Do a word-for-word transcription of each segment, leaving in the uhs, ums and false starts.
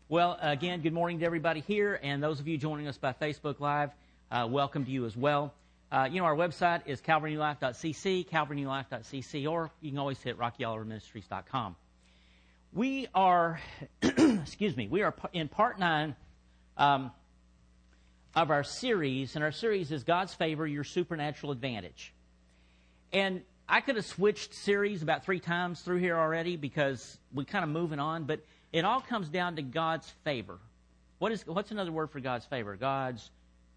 Well, again, good morning to everybody here, and those of you joining us by Facebook Live, uh, welcome to you as well. Uh, you know, our website is calvary new life dot c c, calvary new life dot c c, or you can always hit rocky oliver ministries dot com. We are, excuse me, we are in part nine um, of our series, and our series is God's Favor, Your Supernatural Advantage. And I could have switched series about three times through here already because we're kind of moving on, but it all comes down to God's favor. What is what's another word for God's favor? God's,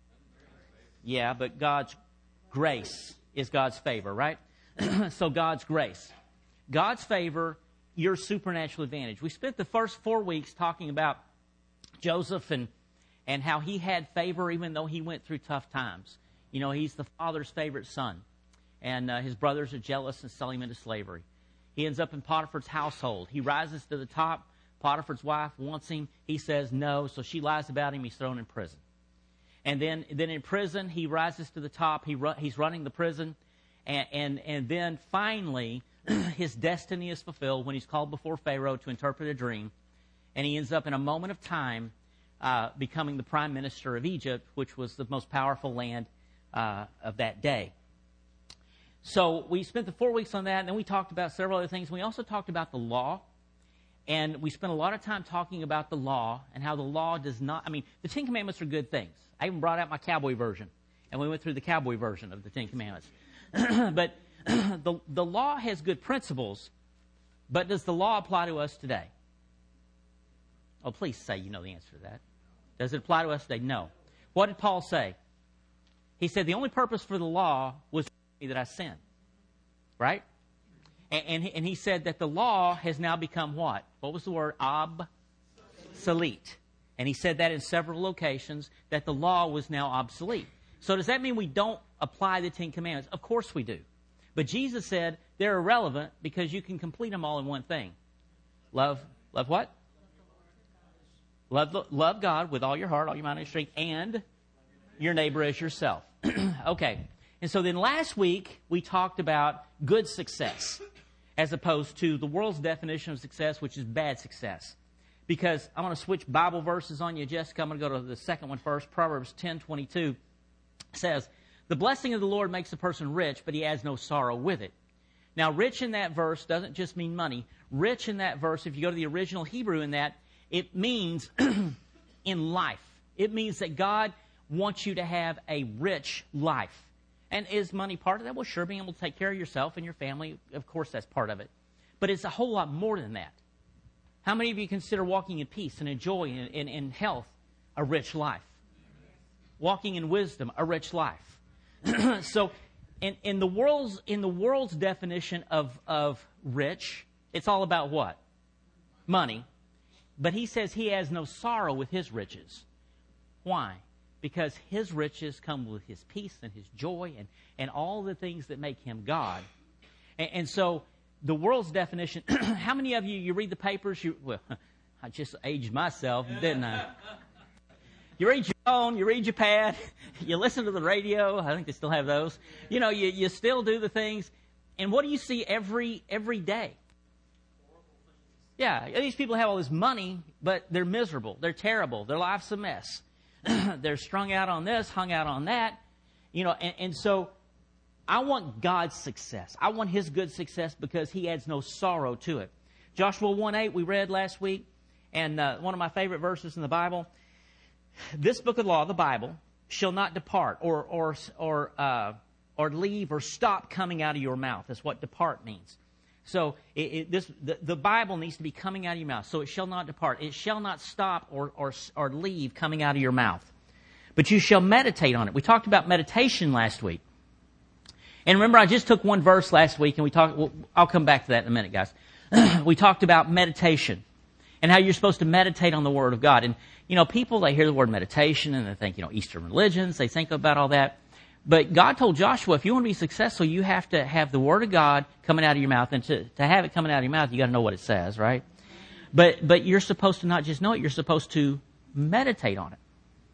yeah, but God's grace is God's favor, right? So God's grace. God's favor, your supernatural advantage. We spent the first four weeks talking about Joseph and, and how he had favor even though he went through tough times. You know, he's the father's favorite son. And uh, his brothers are jealous and sell him into slavery. He ends up in Potiphar's household. He rises to the top. Potiphar's wife wants him. He says no, so she lies about him. He's thrown in prison. And then, then in prison, he rises to the top. He ru- he's running the prison. And, and, and then finally, his destiny is fulfilled when he's called before Pharaoh to interpret a dream. And he ends up in a moment of time uh, becoming the prime minister of Egypt, which was the most powerful land uh, of that day. So we spent the four weeks on that, and then we talked about several other things. We also talked about the law, and we spent a lot of time talking about the law and how the law does not, I mean, the Ten Commandments are good things. I even brought out my cowboy version, and we went through the cowboy version of the Ten Commandments. But the, the law has good principles, but does the law apply to us today? Oh, please say you know the answer to that. Does it apply to us today? No. What did Paul say? He said the only purpose for the law was that I sin, right? And, and, he, and he said that the law has now become what? What was the word? Obsolete. And he said that in several locations, that the law was now obsolete. So does that mean we don't apply the Ten Commandments? Of course we do. But Jesus said they're irrelevant because you can complete them all in one thing. Love, love what? Love, love God with all your heart, all your mind, and strength, and your neighbor as yourself. Okay. And so then last week, we talked about good success as opposed to the world's definition of success, which is bad success. Because I'm going to switch Bible verses on you, Jessica. I'm going to go to the second one first. Proverbs ten twenty-two says, "The blessing of the Lord makes a person rich, but he adds no sorrow with it." Now, rich in that verse doesn't just mean money. Rich in that verse, if you go to the original Hebrew in that, it means in life. It means that God wants you to have a rich life. And is money part of that? Well, sure, being able to take care of yourself and your family, of course that's part of it. But it's a whole lot more than that. How many of you consider walking in peace and in joy and in, in health a rich life? Walking in wisdom, a rich life. So in, in the world's in the world's definition of, of rich, it's all about what? Money. But he says he has no sorrow with his riches. Why? Because his riches come with his peace and his joy and, and all the things that make him God. And, and so the world's definition, how many of you, you read the papers? You, well, I just aged myself, didn't I? You read your phone, you read your pad, you listen to the radio. I think they still have those. You know, you, you still do the things. And what do you see every every day? Yeah, these people have all this money, but they're miserable. They're terrible. Their life's a mess. They're strung out on this, hung out on that, you know, and, and so I want God's success. I want his good success because he adds no sorrow to it. Joshua one eight we read last week, and uh, one of my favorite verses in the Bible. This book of law, the Bible, shall not depart or or or uh, or leave or stop coming out of your mouth. That's what depart means. So it, it, this the, the Bible needs to be coming out of your mouth. So it shall not depart. It shall not stop or, or, or leave coming out of your mouth. But you shall meditate on it. We talked about meditation last week. And remember, I just took one verse last week, and we talked. Well, I'll come back to that in a minute, guys. We talked about meditation and how you're supposed to meditate on the Word of God. And, you know, people, they hear the word meditation, and they think, you know, Eastern religions. They think about all that. But God told Joshua, if you want to be successful, you have to have the Word of God coming out of your mouth. And to, to have it coming out of your mouth, you got to know what it says, right? But but you're supposed to not just know it, you're supposed to meditate on it.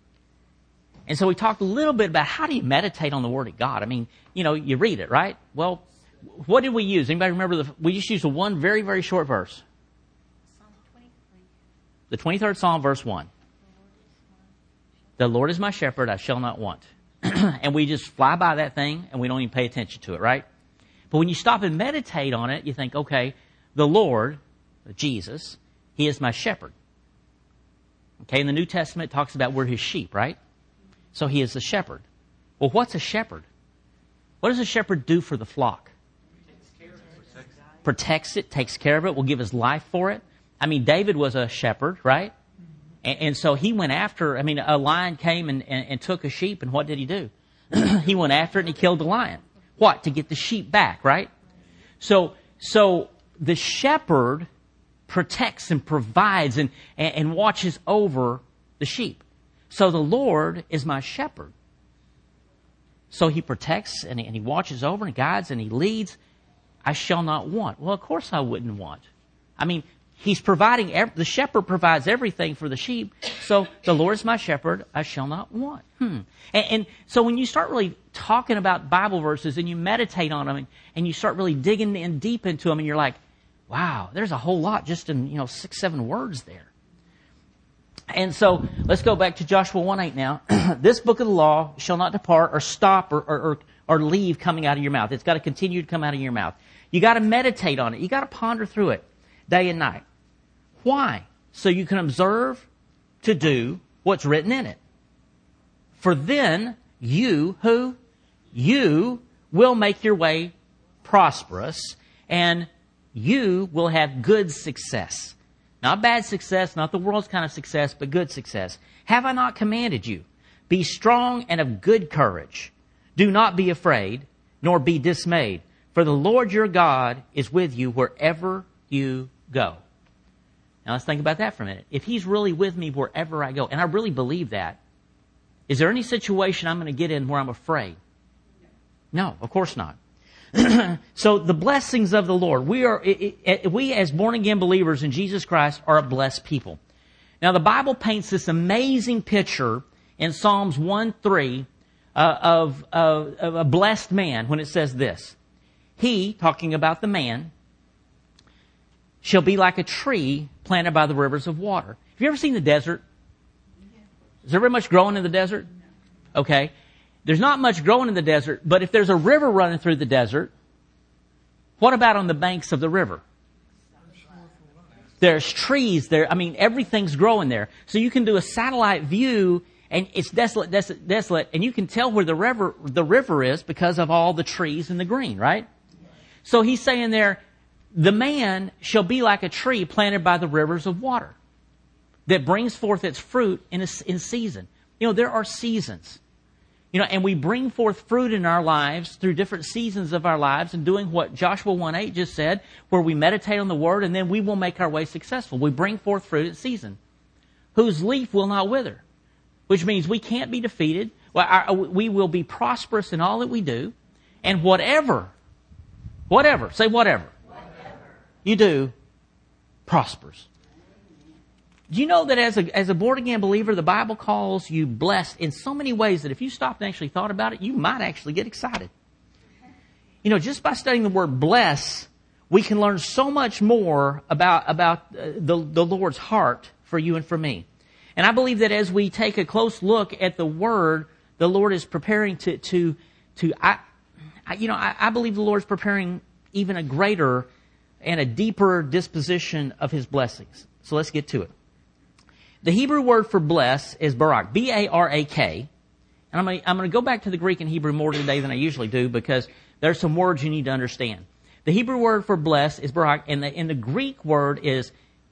And so we talked a little bit about how do you meditate on the Word of God. I mean, you know, you read it, right? Well, what did we use? Anybody remember? The, we just used a one very, very short verse. Psalm twenty-three. The twenty-third Psalm, verse one. The Lord is my shepherd, I shall not want. And we just fly by that thing and we don't even pay attention to it, right? But when you stop and meditate on it, you think, okay, the Lord, Jesus, He is my shepherd. Okay, in the New Testament, it talks about we're His sheep, right? So He is the shepherd. Well, what's a shepherd? What does a shepherd do for the flock? Protects it, takes care of it, will give his life for it. I mean, David was a shepherd, right? And, and so he went after, I mean, a lion came and, and, and took a sheep, and what did he do? He went after it and he killed the lion. What? To get the sheep back, right? So, so the shepherd protects and provides and, and, and watches over the sheep. So the Lord is my shepherd. So He protects and He, and he watches over and guides and He leads. I shall not want. Well, of course I wouldn't want. I mean, He's providing, the shepherd provides everything for the sheep. So the Lord is my shepherd, I shall not want. Hmm. And, and so when you start really talking about Bible verses and you meditate on them and, and you start really digging in deep into them and you're like, wow, there's a whole lot just in, you know, six, seven words there. And so let's go back to Joshua one eight now. This book of the law shall not depart or stop or, or, or, or leave coming out of your mouth. It's got to continue to come out of your mouth. You got to meditate on it. You got to ponder through it day and night. Why? So you can observe to do what's written in it. For then you, who? You will make your way prosperous and you will have good success. Not bad success, not the world's kind of success, but good success. Have I not commanded you? Be strong and of good courage. Do not be afraid, nor be dismayed. For the Lord your God is with you wherever you go. Now let's think about that for a minute. If He's really with me wherever I go, and I really believe that, is there any situation I'm going to get in where I'm afraid? No, of course not. So the blessings of the Lord. We are, it, it, we as born-again believers in Jesus Christ are a blessed people. Now the Bible paints this amazing picture in Psalms one three uh, of, uh, of a blessed man when it says this. He, talking about the man, shall be like a tree planted by the rivers of water. Have you ever seen the desert? Is there very much growing in the desert? Okay. There's not much growing in the desert, but if there's a river running through the desert, what about on the banks of the river? There's trees there. I mean, everything's growing there. So you can do a satellite view and it's desolate, desolate, desolate, and you can tell where the river, the river is because of all the trees and the green, right? So he's saying there, the man shall be like a tree planted by the rivers of water that brings forth its fruit in a, in season. You know, there are seasons. You know, and we bring forth fruit in our lives through different seasons of our lives and doing what Joshua one eight just said, where we meditate on the Word and then we will make our way successful. We bring forth fruit at season, whose leaf will not wither, which means we can't be defeated. Well, our, we will be prosperous in all that we do, and whatever, whatever, say whatever, whatever. You do, prospers. Do you know that as a, as a born-again believer, the Bible calls you blessed in so many ways that if you stopped and actually thought about it, you might actually get excited. You know, just by studying the word bless, we can learn so much more about, about uh, the, the Lord's heart for you and for me. And I believe that as we take a close look at the Word, the Lord is preparing to, to, to I, I you know, I, I believe the Lord is preparing even a greater and a deeper disposition of His blessings. So let's get to it. The Hebrew word for bless is barak, B A R A K. And I'm going to, I'm going to go back to the Greek and Hebrew more today than I usually do because there's some words you need to understand. The Hebrew word for bless is barak, and the, and the Greek word is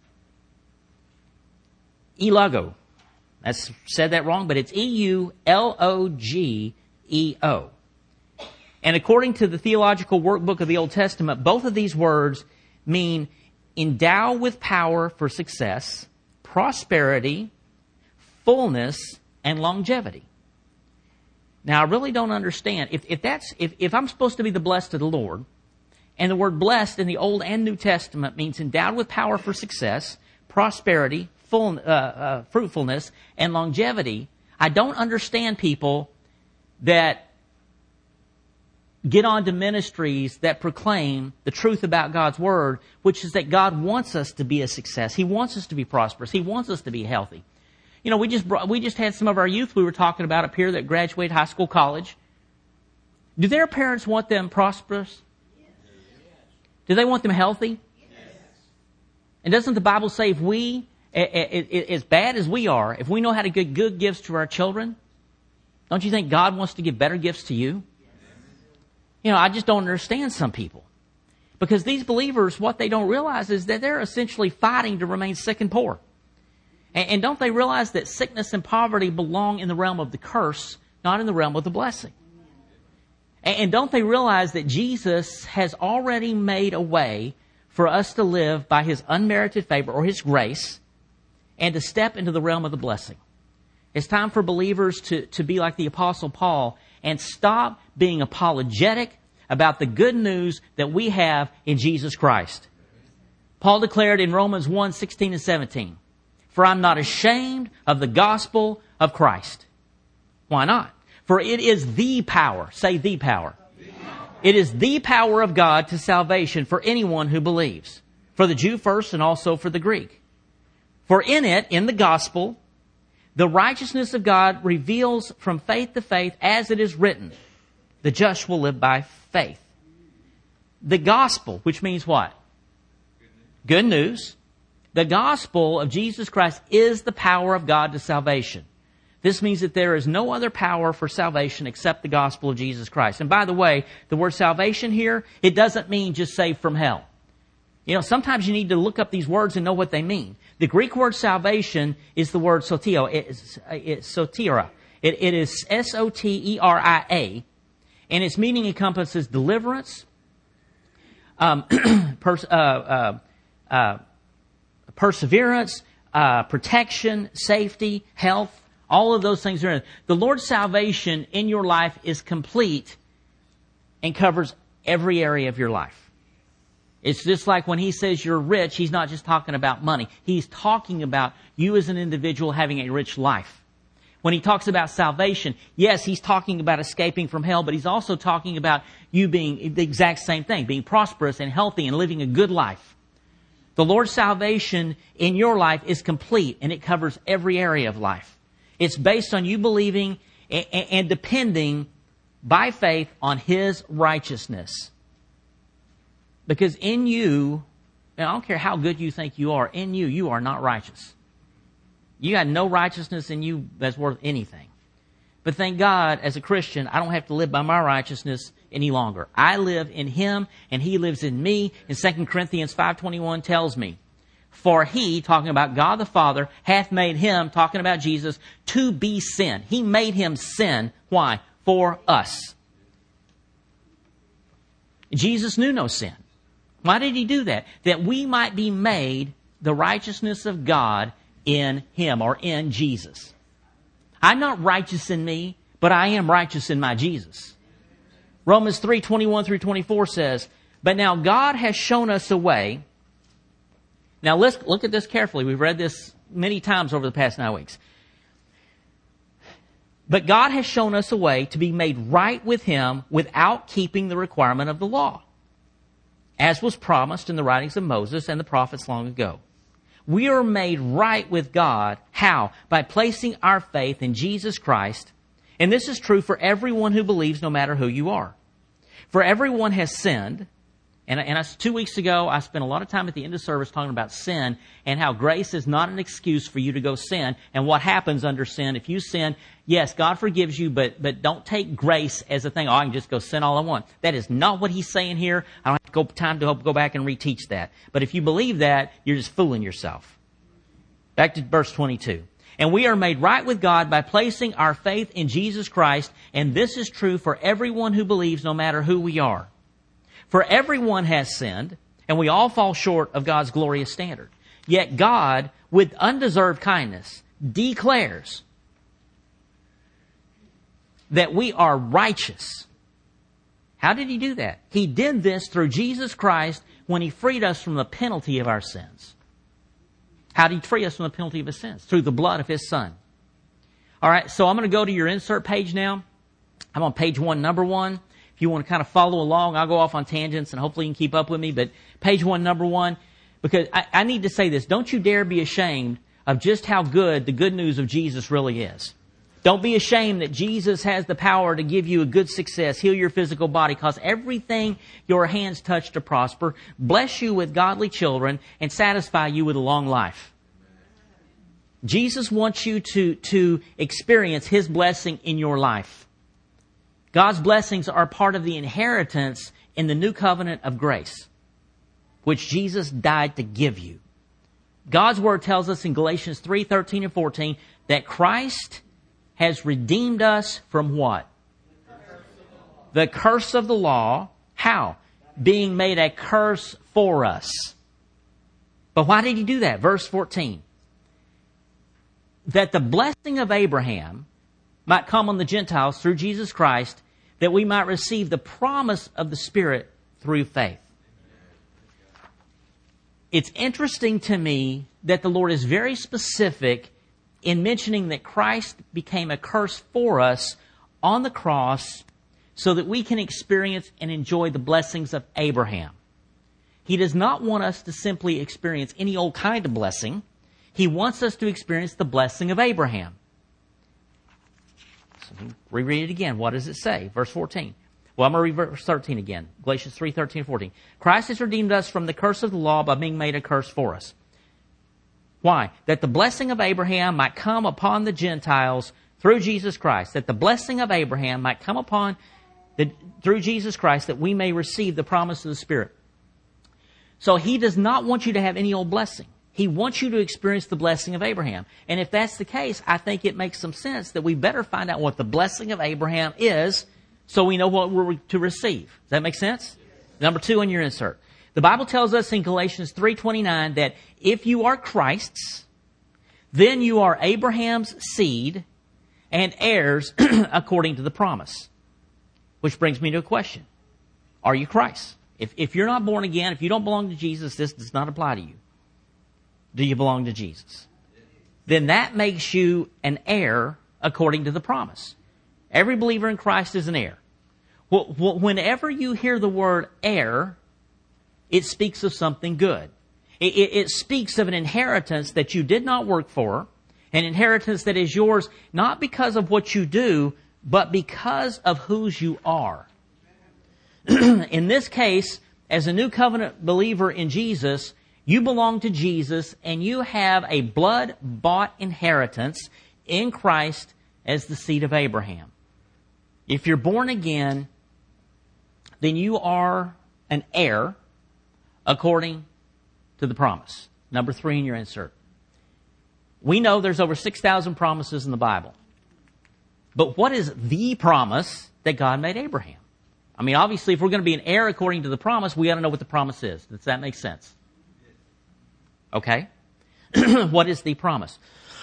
elogo. I said that wrong, but it's E U L O G E O. And according to the Theological Workbook of the Old Testament, both of these words mean endow with power for success, prosperity, fullness, and longevity. Now, I really don't understand. If, if that's if, if I'm supposed to be the blessed of the Lord, and the word blessed in the Old and New Testament means endowed with power for success, prosperity, full, uh, uh, fruitfulness, and longevity, I don't understand people that get on to ministries that proclaim the truth about God's Word, which is that God wants us to be a success. He wants us to be prosperous. He wants us to be healthy. You know, we just brought, we just had some of our youth we were talking about up here that graduated high school, college. Do their parents want them prosperous? Yes. Do they want them healthy? Yes. And doesn't the Bible say if we, as bad as we are, if we know how to give good gifts to our children, don't you think God wants to give better gifts to you? You know, I just don't understand some people. Because these believers, what they don't realize is that they're essentially fighting to remain sick and poor. And, and don't they realize that sickness and poverty belong in the realm of the curse, not in the realm of the blessing? And, and don't they realize that Jesus has already made a way for us to live by His unmerited favor or His grace and to step into the realm of the blessing? It's time for believers to, to be like the Apostle Paul and stop being apologetic about the good news that we have in Jesus Christ. Paul declared in Romans one, sixteen and seventeen, "For I'm not ashamed of the gospel of Christ." Why not? For it is the power. Say the power. The power. It is the power of God to salvation for anyone who believes. For the Jew first and also for the Greek. For in it, in the gospel, the righteousness of God reveals from faith to faith, as it is written, "The just will live by faith." The gospel, which means what? Good news. The gospel of Jesus Christ is the power of God to salvation. This means that there is no other power for salvation except the gospel of Jesus Christ. And by the way, the word salvation here, it doesn't mean just saved from hell. You know, sometimes you need to look up these words and know what they mean. The Greek word salvation is the word sotio. It's, it's sotira. It, it is S O T E R I A. And its meaning encompasses deliverance, um, pers- uh, uh, uh, perseverance, uh, protection, safety, health. All of those things are in it. The Lord's salvation in your life is complete and covers every area of your life. It's just like when He says you're rich, He's not just talking about money. He's talking about you as an individual having a rich life. When He talks about salvation, yes, He's talking about escaping from hell, but He's also talking about you being the exact same thing, being prosperous and healthy and living a good life. The Lord's salvation in your life is complete, and it covers every area of life. It's based on you believing and depending by faith on His righteousness. Because in you, and I don't care how good you think you are, in you, you are not righteous. You got no righteousness in you that's worth anything. But thank God, as a Christian, I don't have to live by my righteousness any longer. I live in Him, and He lives in me. And Second Corinthians five twenty-one tells me, "For He," talking about God the Father, "hath made Him," talking about Jesus, "to be sin." He made Him sin. Why? For us. Jesus knew no sin. Why did He do that? That we might be made the righteousness of God in Him, or in Jesus. I'm not righteous in me, but I am righteous in my Jesus. Romans three twenty-one through twenty-four says, "But now God has shown us a way." Now let's look at this carefully. We've read this many times over the past nine weeks. "But God has shown us a way to be made right with Him without keeping the requirement of the law, as was promised in the writings of Moses and the prophets long ago." We are made right with God. How? By placing our faith in Jesus Christ. And this is true for everyone who believes, no matter who you are. For everyone has sinned. And, and I, two weeks ago, I spent a lot of time at the end of service talking about sin and how grace is not an excuse for you to go sin and what happens under sin. If you sin, yes, God forgives you, but, but don't take grace as a thing. Oh, I can just go sin all I want. That is not what He's saying here. I don't have to go, time to go back and reteach that. But if you believe that, you're just fooling yourself. Back to verse twenty-two. "And we are made right with God by placing our faith in Jesus Christ, and this is true for everyone who believes, no matter who we are. For everyone has sinned, and we all fall short of God's glorious standard. Yet God, with undeserved kindness, declares that we are righteous." How did He do that? He did this through Jesus Christ when He freed us from the penalty of our sins. How did He free us from the penalty of His sins? Through the blood of His Son. All right, so I'm going to go to your insert page now. I'm on page one, number one. If you want to kind of follow along, I'll go off on tangents and hopefully you can keep up with me. But page one, number one, because I, I need to say this. Don't you dare be ashamed of just how good the good news of Jesus really is. Don't be ashamed that Jesus has the power to give you a good success, heal your physical body, cause everything your hands touch to prosper, bless you with godly children, and satisfy you with a long life. Jesus wants you to, to experience His blessing in your life. God's blessings are part of the inheritance in the new covenant of grace, which Jesus died to give you. God's Word tells us in Galatians three, thirteen and fourteen that Christ has redeemed us from what? The curse of the law. How? Being made a curse for us. But why did He do that? Verse fourteen. That the blessing of Abraham might come on the Gentiles through Jesus Christ, that we might receive the promise of the Spirit through faith. It's interesting to me that the Lord is very specific in mentioning that Christ became a curse for us on the cross so that we can experience and enjoy the blessings of Abraham. He does not want us to simply experience any old kind of blessing. He wants us to experience the blessing of Abraham. So reread it again. What does it say? Verse fourteen. Well, I'm going to read verse thirteen again. Galatians three, thirteen and fourteen. Christ has redeemed us from the curse of the law by being made a curse for us. Why? That the blessing of Abraham might come upon the Gentiles through Jesus Christ. That the blessing of Abraham might come upon the, through Jesus Christ, that we may receive the promise of the Spirit. So He does not want you to have any old blessing. He wants you to experience the blessing of Abraham. And if that's the case, I think it makes some sense that we better find out what the blessing of Abraham is so we know what we're to receive. Does that make sense? Number two on your insert. The Bible tells us in Galatians three twenty-nine that if you are Christ's, then you are Abraham's seed and heirs according to the promise. Which brings me to a question. Are you Christ? If, if you're not born again, if you don't belong to Jesus, this does not apply to you. Do you belong to Jesus? Then that makes you an heir according to the promise. Every believer in Christ is an heir. Whenever you hear the word heir, it speaks of something good. It, it, it speaks of an inheritance that you did not work for, an inheritance that is yours not because of what you do, but because of whose you are. In this case, as a new covenant believer in Jesus, you belong to Jesus and you have a blood-bought inheritance in Christ as the seed of Abraham. If you're born again, then you are an heir according to the promise. Number three in your insert. We know there's over six thousand promises in the Bible. But what is the promise that God made Abraham? I mean, obviously, if we're going to be an heir according to the promise, we got to know what the promise is. Does that make sense? Okay. What is the promise?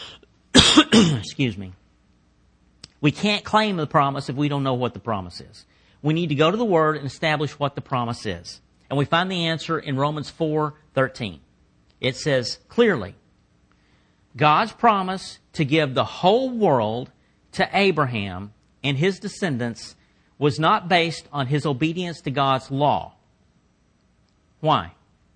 Excuse me. We can't claim the promise if we don't know what the promise is. We need to go to the Word and establish what the promise is. And we find the answer in Romans four thirteen. It says clearly, God's promise to give the whole world to Abraham and his descendants was not based on his obedience to God's law. Why?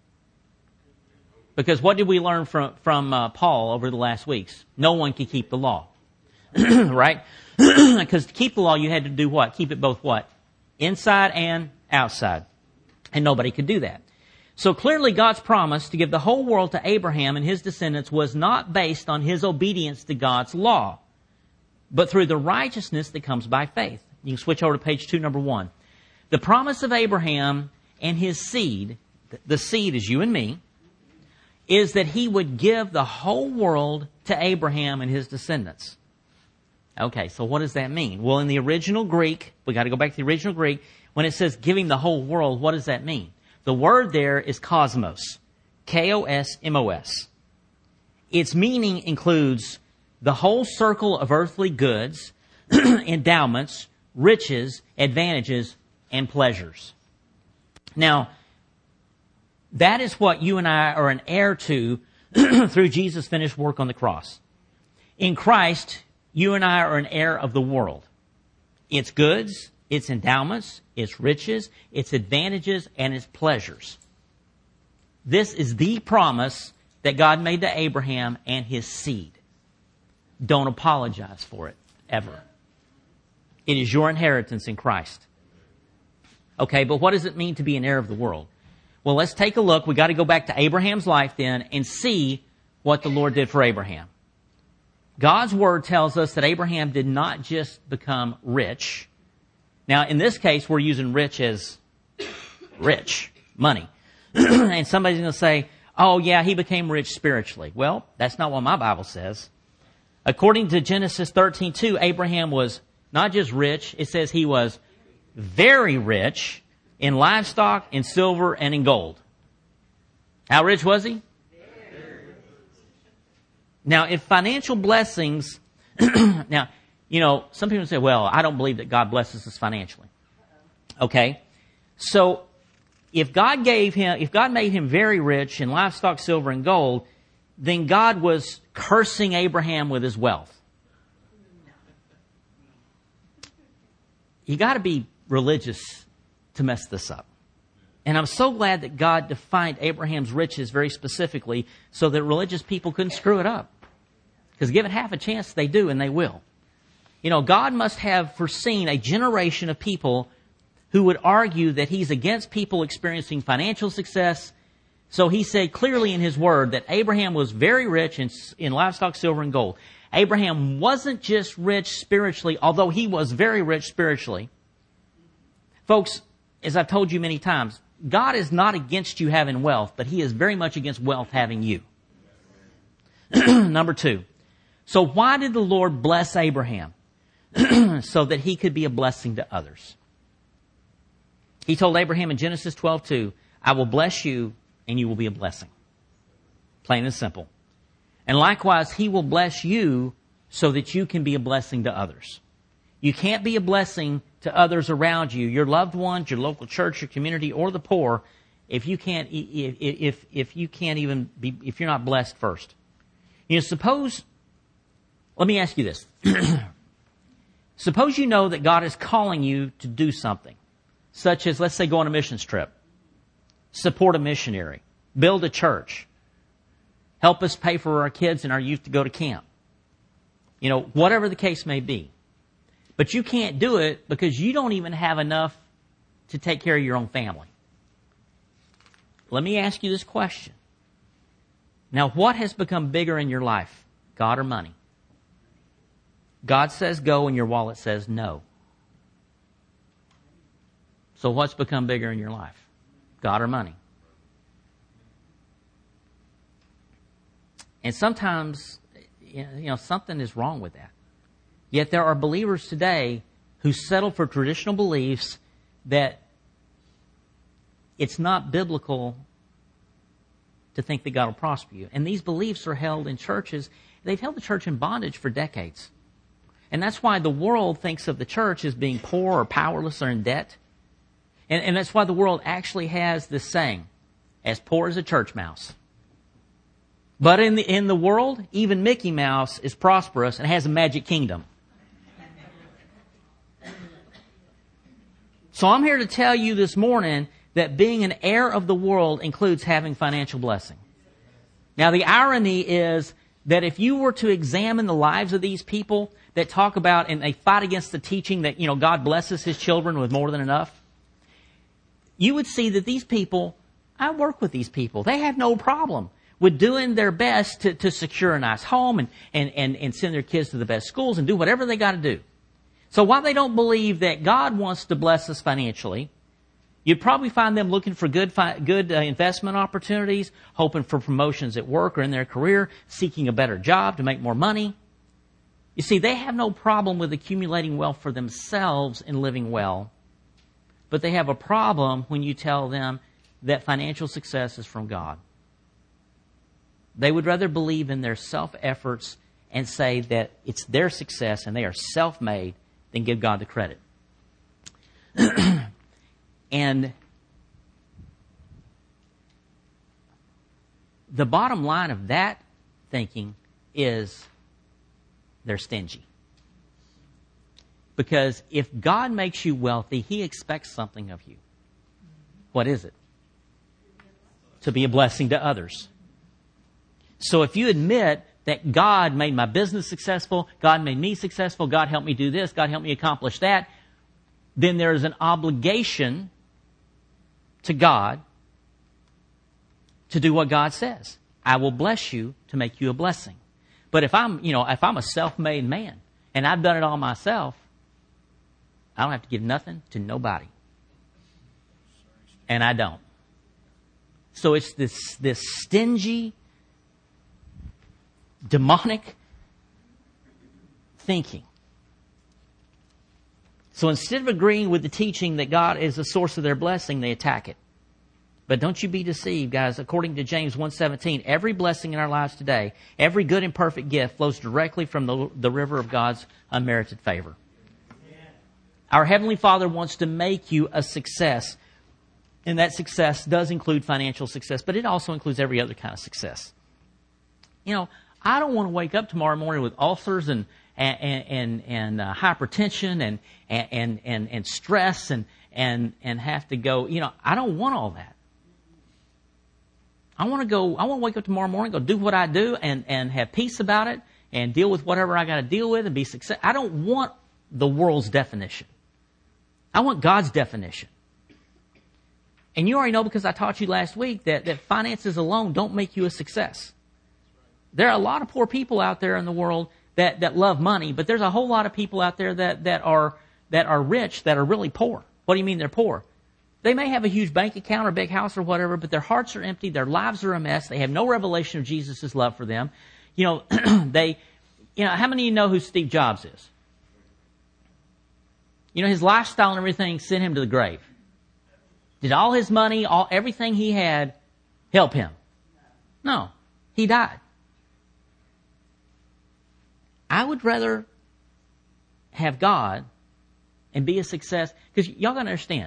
Because what did we learn from, from uh, Paul over the last weeks? No one can keep the law. Right? Because to keep the law, you had to do what? Keep it both what? Inside and outside. And nobody could do that. So clearly God's promise to give the whole world to Abraham and his descendants was not based on his obedience to God's law, but through the righteousness that comes by faith. You can switch over to page two, number one. The promise of Abraham and his seed, the seed is you and me, is that he would give the whole world to Abraham and his descendants. Okay, so what does that mean? Well, in the original Greek, we got to go back to the original Greek. When it says giving the whole world, what does that mean? The word there is cosmos. K O S M O S. Its meaning includes the whole circle of earthly goods, endowments, riches, advantages, and pleasures. Now, that is what you and I are an heir to through Jesus' finished work on the cross. In Christ, you and I are an heir of the world. Its goods, its endowments, its riches, its advantages, and its pleasures. This is the promise that God made to Abraham and his seed. Don't apologize for it, ever. It is your inheritance in Christ. Okay, but what does it mean to be an heir of the world? Well, let's take a look. We've got to go back to Abraham's life then and see what the Lord did for Abraham. God's Word tells us that Abraham did not just become rich. Now, in this case, we're using rich as rich, money. And somebody's going to say, oh, yeah, he became rich spiritually. Well, that's not what my Bible says. According to Genesis thirteen two, Abraham was not just rich, it says he was very rich in livestock, in silver, and in gold. How rich was he? Now, if financial blessings, now, you know, some people say, well, I don't believe that God blesses us financially. Okay? So, if God gave him, if God made him very rich in livestock, silver, and gold, then God was cursing Abraham with his wealth. You got to be religious to mess this up. And I'm so glad that God defined Abraham's riches very specifically so that religious people couldn't screw it up. Because give it half a chance, they do, and they will. You know, God must have foreseen a generation of people who would argue that He's against people experiencing financial success. So He said clearly in His Word that Abraham was very rich in, in livestock, silver, and gold. Abraham wasn't just rich spiritually, although he was very rich spiritually. Folks, as I've told you many times, God is not against you having wealth, but He is very much against wealth having you. Number two. So why did the Lord bless Abraham? So that he could be a blessing to others. He told Abraham in Genesis twelve two, I will bless you and you will be a blessing. Plain and simple. And likewise, He will bless you so that you can be a blessing to others. You can't be a blessing to others around you, your loved ones, your local church, your community, or the poor, if you can't, if, if, if you can't even be, if you're not blessed first. You know, suppose, let me ask you this. Suppose you know that God is calling you to do something, such as, let's say, go on a missions trip, support a missionary, build a church, help us pay for our kids and our youth to go to camp. You know, whatever the case may be. But you can't do it because you don't even have enough to take care of your own family. Let me ask you this question. Now, what has become bigger in your life, God or money? God says go and your wallet says no. So what's become bigger in your life, God or money? And sometimes, you know, something is wrong with that. Yet there are believers today who settle for traditional beliefs that it's not biblical to think that God will prosper you. And these beliefs are held in churches. They've held the church in bondage for decades. And that's why the world thinks of the church as being poor or powerless or in debt. And, and that's why the world actually has this saying, as poor as a church mouse. But in the, in the world, even Mickey Mouse is prosperous and has a magic kingdom. So I'm here to tell you this morning that being an heir of the world includes having financial blessing. Now, the irony is that if you were to examine the lives of these people that talk about and they fight against the teaching that, you know, God blesses His children with more than enough, you would see that these people, I work with these people, they have no problem with doing their best to, to secure a nice home and, and, and, and send their kids to the best schools and do whatever they got to do. So while they don't believe that God wants to bless us financially, you'd probably find them looking for good fi- good uh, investment opportunities, hoping for promotions at work or in their career, seeking a better job to make more money. You see, they have no problem with accumulating wealth for themselves and living well, but they have a problem when you tell them that financial success is from God. They would rather believe in their self-efforts and say that it's their success and they are self-made than give God the credit. And the bottom line of that thinking is they're stingy. Because if God makes you wealthy, He expects something of you. What is it? To be a blessing to others. So if you admit that God made my business successful, God made me successful, God helped me do this, God helped me accomplish that, then there is an obligation to God to do what God says. I will bless you to make you a blessing. But if I'm, you know, if I'm a self-made man and I've done it all myself, I don't have to give nothing to nobody. And I don't. So it's this, this stingy, demonic thinking. So instead of agreeing with the teaching that God is the source of their blessing, they attack it. But don't you be deceived, guys. According to James one seventeen, every blessing in our lives today, every good and perfect gift flows directly from the, the river of God's unmerited favor. Our Heavenly Father wants to make you a success. And that success does include financial success, but it also includes every other kind of success. You know, I don't want to wake up tomorrow morning with ulcers and and and, and uh, hypertension and and and and stress and and and have to go. You know, I don't want all that. I want to go. I want to wake up tomorrow morning, go do what I do, and and have peace about it, and deal with whatever I got to deal with, and be success. I don't want the world's definition. I want God's definition. And you already know, because I taught you last week, that, that finances alone don't make you a success. There are a lot of poor people out there in the world that, that love money, but there's a whole lot of people out there that, that are that are rich that are really poor. What do you mean they're poor? They may have a huge bank account or big house or whatever, but their hearts are empty, their lives are a mess, they have no revelation of Jesus' love for them. You know, they, you know, how many of you know who Steve Jobs is? You know, his lifestyle and everything sent him to the grave. Did all his money, all everything he had, help him? No. He died. I would rather have God and be a success, because y'all gotta understand,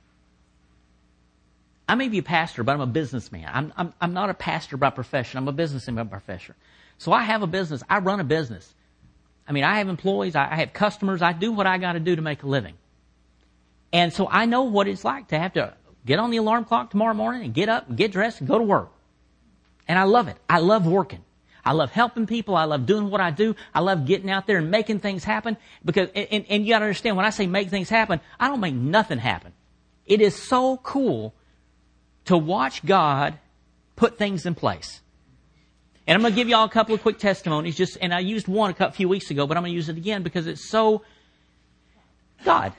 I may be a pastor, but I'm a businessman. I'm, I'm, I'm not a pastor by profession. I'm a businessman by profession. So I have a business. I run a business. I mean, I have employees. I, I have customers. I do what I got to do to make a living. And so I know what it's like to have to get on the alarm clock tomorrow morning and get up and get dressed and go to work. And I love it. I love working. I love helping people. I love doing what I do. I love getting out there and making things happen. Because, and, and you got to understand, when I say make things happen, I don't make nothing happen. It is so cool to watch God put things in place. And I'm going to give you all a couple of quick testimonies. Just, and I used one a few weeks ago, but I'm going to use it again because it's so God.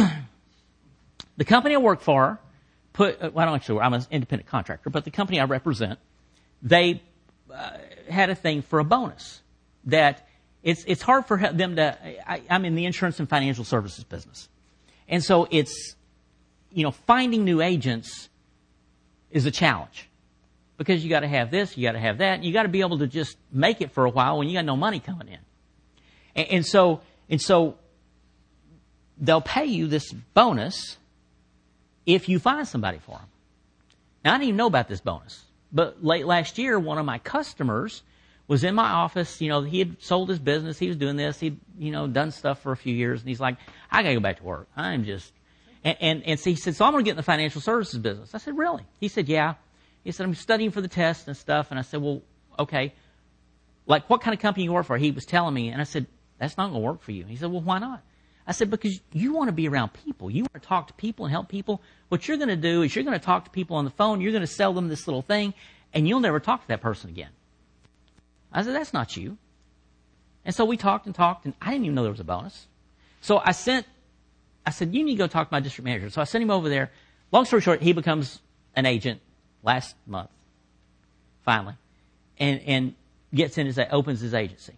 The company I work for put, well, I don't actually work, I'm an independent contractor, but the company I represent, they uh, had a thing for a bonus that it's it's hard for them to, I, I'm in the insurance and financial services business. And so it's, you know, finding new agents is a challenge. Because you got to have this, you got to have that, and you got to be able to just make it for a while when you got no money coming in. And, and so, and so, they'll pay you this bonus if you find somebody for them. Now, I didn't even know about this bonus, but late last year, one of my customers was in my office. You know, he had sold his business, he was doing this, he'd you know done stuff for a few years, and he's like, "I got to go back to work. I'm just," and and, and so he said, "So I'm going to get in the financial services business." I said, "Really?" He said, "Yeah." He said, "I'm studying for the test and stuff." And I said, "Well, okay. Like, what kind of company you work for?" He was telling me, and I said, "That's not going to work for you." He said, "Well, why not?" I said, "Because you want to be around people. You want to talk to people and help people. What you're going to do is you're going to talk to people on the phone. You're going to sell them this little thing, and you'll never talk to that person again." I said, "That's not you." And so we talked and talked, and I didn't even know there was a bonus. So I sent, I said, "You need to go talk to my district manager." So I sent him over there. Long story short, he becomes an agent last month, finally, and and gets in his, opens his agency.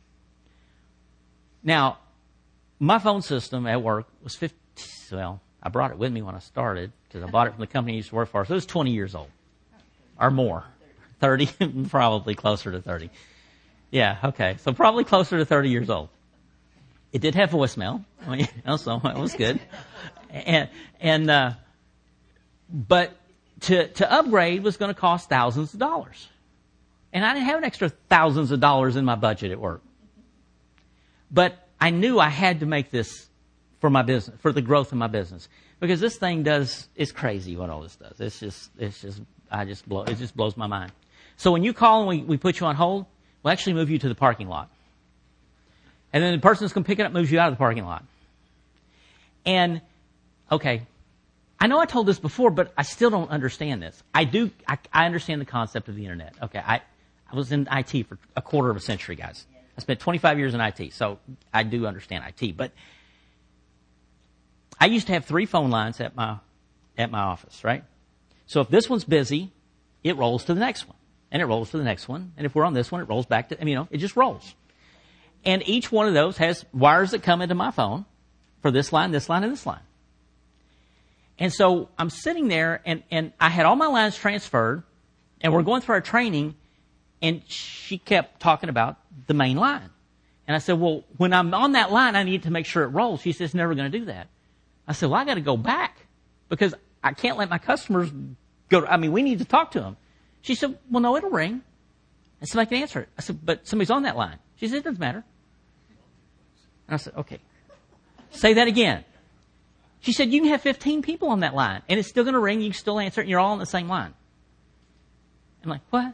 Now, my phone system at work was fifty, well, I brought it with me when I started, because I bought it from the company I used to work for, so it was twenty years old, or more, thirty, probably closer to thirty. Yeah, okay, so probably closer to thirty years old. It did have voicemail, you know, so it was good. And, and uh, but To, to upgrade was going to cost thousands of dollars. And I didn't have an extra thousands of dollars in my budget at work. But I knew I had to make this for my business, for the growth of my business. Because this thing does, it's crazy what all this does. It's just, it's just, I just blow, it just blows my mind. So when you call and we, we put you on hold, we'll actually move you to the parking lot. And then the person that's going to pick it up moves you out of the parking lot. And, okay, I know I told this before, but I still don't understand this. I do, I, I understand the concept of the internet. Okay, I, I was in I T for a quarter of a century, guys. I spent twenty-five years in I T, so I do understand I T. But I used to have three phone lines at my at my office, right? So if this one's busy, it rolls to the next one, and it rolls to the next one. And if we're on this one, it rolls back to, I mean, you know, it just rolls. And each one of those has wires that come into my phone for this line, this line, and this line. And so I'm sitting there, and, and I had all my lines transferred, and we're going through our training, and she kept talking about the main line. And I said, well, when I'm on that line, I need to make sure it rolls. She says, it's never going to do that. I said, well, I got to go back because I can't let my customers go. I mean, we need to talk to them. She said, well, no, it'll ring. And somebody can answer it. I said, but somebody's on that line. She said, it doesn't matter. And I said, okay. Say that again. She said, you can have fifteen people on that line, and it's still going to ring. You can still answer it, and you're all on the same line. I'm like, what?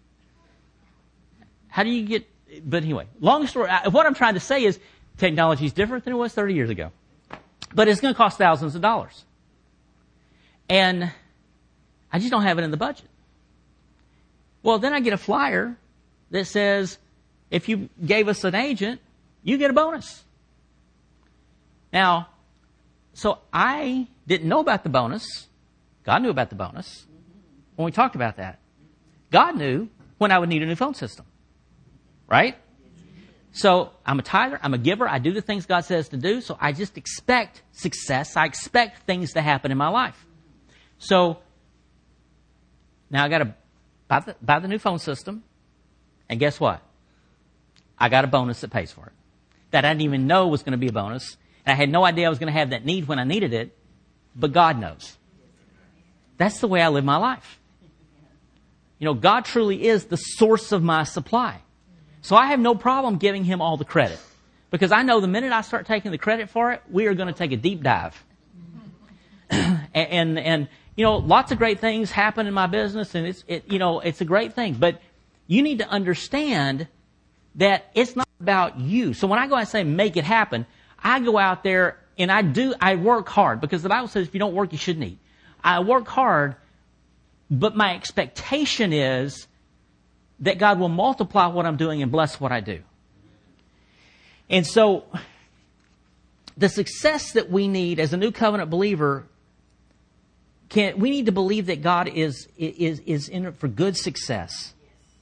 How do you get... But anyway, long story. What I'm trying to say is technology is different than it was thirty years ago. But it's going to cost thousands of dollars. And I just don't have it in the budget. Well, then I get a flyer that says, if you gave us an agent, you get a bonus. Now, so I didn't know about the bonus. God knew about the bonus when we talked about that. God knew when I would need a new phone system. Right? So I'm a tither, I'm a giver, I do the things God says to do, so I just expect success. I expect things to happen in my life. So now I got to buy the, buy the new phone system, and guess what? I got a bonus that pays for it. That I didn't even know was going to be a bonus, and I had no idea I was going to have that need when I needed it, but God knows. That's the way I live my life. You know, God truly is the source of my supply. So I have no problem giving Him all the credit. Because I know the minute I start taking the credit for it, we are going to take a deep dive. and, and, and, you know, lots of great things happen in my business, and it's, it, you know, it's a great thing. But you need to understand that it's not about you. So when I go out and say, make it happen, I go out there and I do, I work hard. Because the Bible says if you don't work, you shouldn't eat. I work hard, but my expectation is that God will multiply what I'm doing and bless what I do. And so, the success that we need as a new covenant believer, can we need to believe that God is is is in it for good success.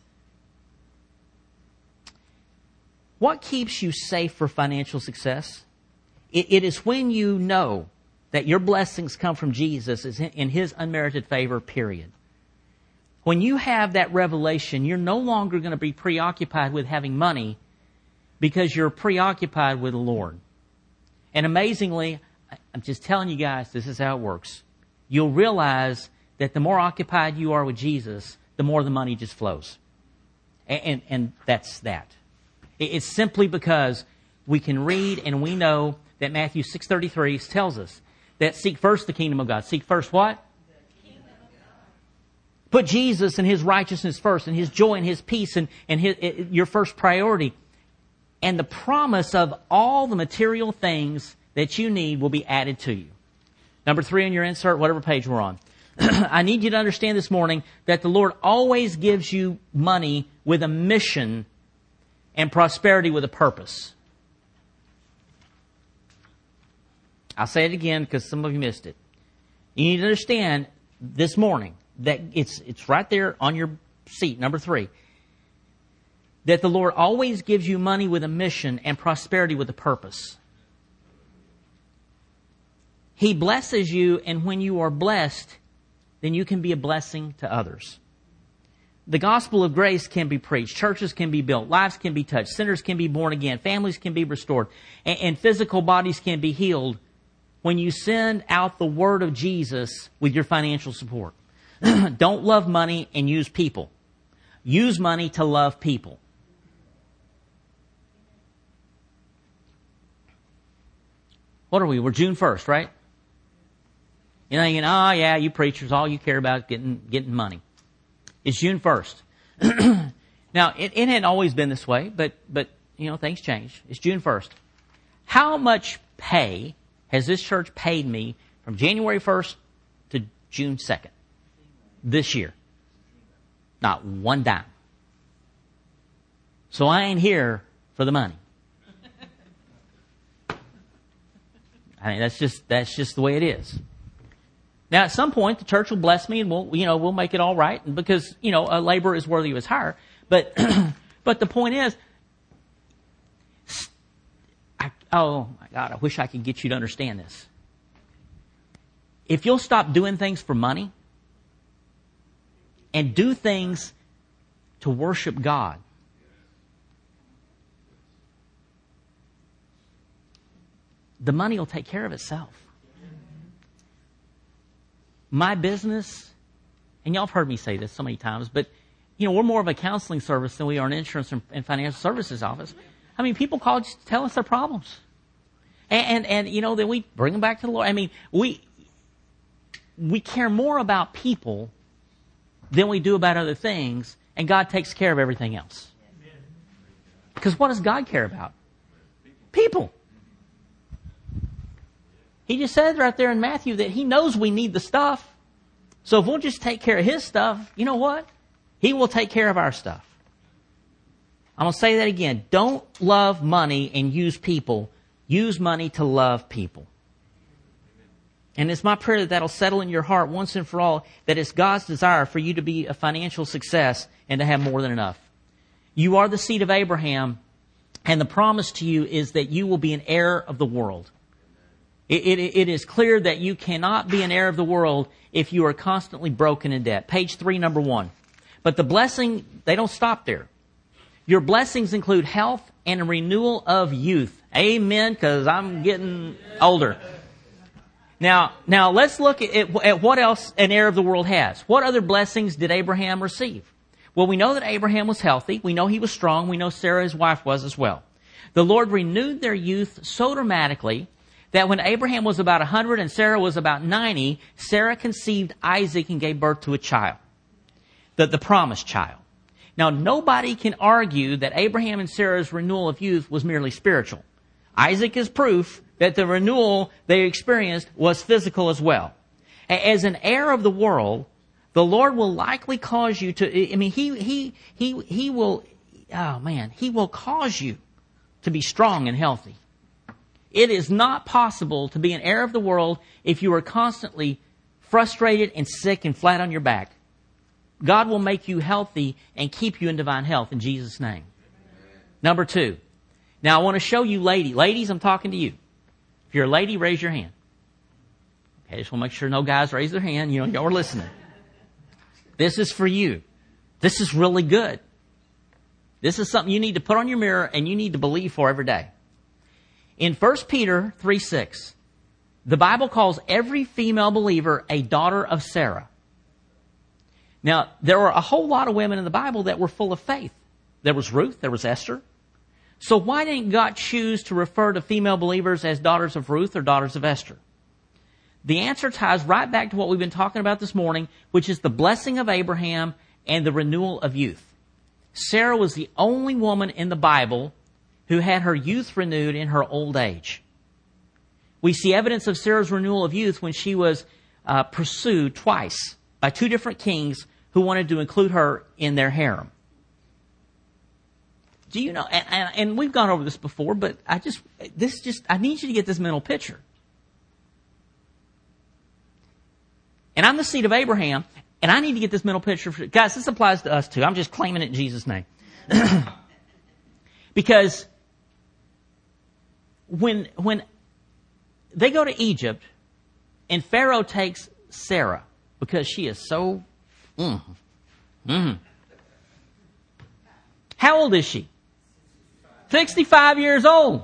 What keeps you safe for financial success? It, it is when you know that your blessings come from Jesus in His unmerited favor, period. When you have that revelation, you're no longer going to be preoccupied with having money because you're preoccupied with the Lord. And amazingly, I'm just telling you guys, this is how it works. You'll realize that the more occupied you are with Jesus, the more the money just flows. And, and, and that's that. It's simply because we can read and we know that Matthew six thirty-three tells us that seek first the kingdom of God. Seek first what? Put Jesus and His righteousness first, and His joy and His peace and, and his, it, your first priority. And the promise of all the material things that you need will be added to you. Number three on your insert, whatever page we're on. I need you to understand this morning that the Lord always gives you money with a mission and prosperity with a purpose. I'll say it again because some of you missed it. You need to understand this morning that it's it's right there on your seat, number three, that the Lord always gives you money with a mission and prosperity with a purpose. He blesses you, and when you are blessed, then you can be a blessing to others. The gospel of grace can be preached, churches can be built, lives can be touched, sinners can be born again, families can be restored, and, and physical bodies can be healed when you send out the word of Jesus with your financial support. Don't love money and use people. Use money to love people. What are we? We're June first, right? You're thinking, oh yeah, you preachers, all you care about is getting, getting money. It's June first. Now, it, it hadn't always been this way, but, but, you know, things change. It's June first. How much pay has this church paid me from January first to June second this year? Not one dime. So I ain't here for the money. I mean, that's just, that's just the way it is. Now, at some point, the church will bless me and we'll, you know, we'll make it all right. And because, you know, a laborer is worthy of his hire. But, but the point is, I, oh my God, I wish I could get you to understand this. If you'll stop doing things for money and do things to worship God, the money will take care of itself. My business, and y'all have heard me say this so many times, but, you know, we're more of a counseling service than we are an insurance and financial services office. I mean, people call just to tell us their problems. And, and, and, you know, then we bring them back to the Lord. I mean, we, we care more about people than we do about other things, and God takes care of everything else. Because what does God care about? People. He just said right there in Matthew that He knows we need the stuff. So if we'll just take care of His stuff, you know what? He will take care of our stuff. I'm going to say that again. Don't love money and use people. Use money to love people. And it's my prayer that that'll settle in your heart once and for all, that it's God's desire for you to be a financial success and to have more than enough. You are the seed of Abraham, and the promise to you is that you will be an heir of the world. It, it, it is clear that you cannot be an heir of the world if you are constantly broken in debt. Page three, number one. But the blessing, they don't stop there. Your blessings include health and a renewal of youth. Amen, because I'm getting older. Now, now let's look at, at what else an heir of the world has. What other blessings did Abraham receive? Well, we know that Abraham was healthy. We know he was strong. We know Sarah, his wife, was as well. The Lord renewed their youth so dramatically that when Abraham was about one hundred and Sarah was about ninety, Sarah conceived Isaac and gave birth to a child, the, the promised child. Now, nobody can argue that Abraham and Sarah's renewal of youth was merely spiritual. Isaac is proof that the renewal they experienced was physical as well. As an heir of the world, the Lord will likely cause you to, I mean, He, He, He, He will, oh man, He will cause you to be strong and healthy. It is not possible to be an heir of the world if you are constantly frustrated and sick and flat on your back. God will make you healthy and keep you in divine health in Jesus' name. Number two. Now I want to show you lady. Ladies, I'm talking to you. If you're a lady, raise your hand. Okay, just want to make sure no guys raise their hand. You know, y'all are listening. This is for you. This is really good. This is something you need to put on your mirror and you need to believe for every day. In First Peter three six, the Bible calls every female believer a daughter of Sarah. Now, there were a whole lot of women in the Bible that were full of faith. There was Ruth, there was Esther. So why didn't God choose to refer to female believers as daughters of Ruth or daughters of Esther? The answer ties right back to what we've been talking about this morning, which is the blessing of Abraham and the renewal of youth. Sarah was the only woman in the Bible who had her youth renewed in her old age. We see evidence of Sarah's renewal of youth when she was uh, pursued twice by two different kings who wanted to include her in their harem. Do you know, and, and, and we've gone over this before, but I just, this just, I need you to get this mental picture. And I'm the seed of Abraham, and I need to get this mental picture. For, guys, this applies to us too. I'm just claiming it in Jesus' name. Because when, when they go to Egypt, and Pharaoh takes Sarah, because she is so, mm, mm. How old is she? sixty-five years old.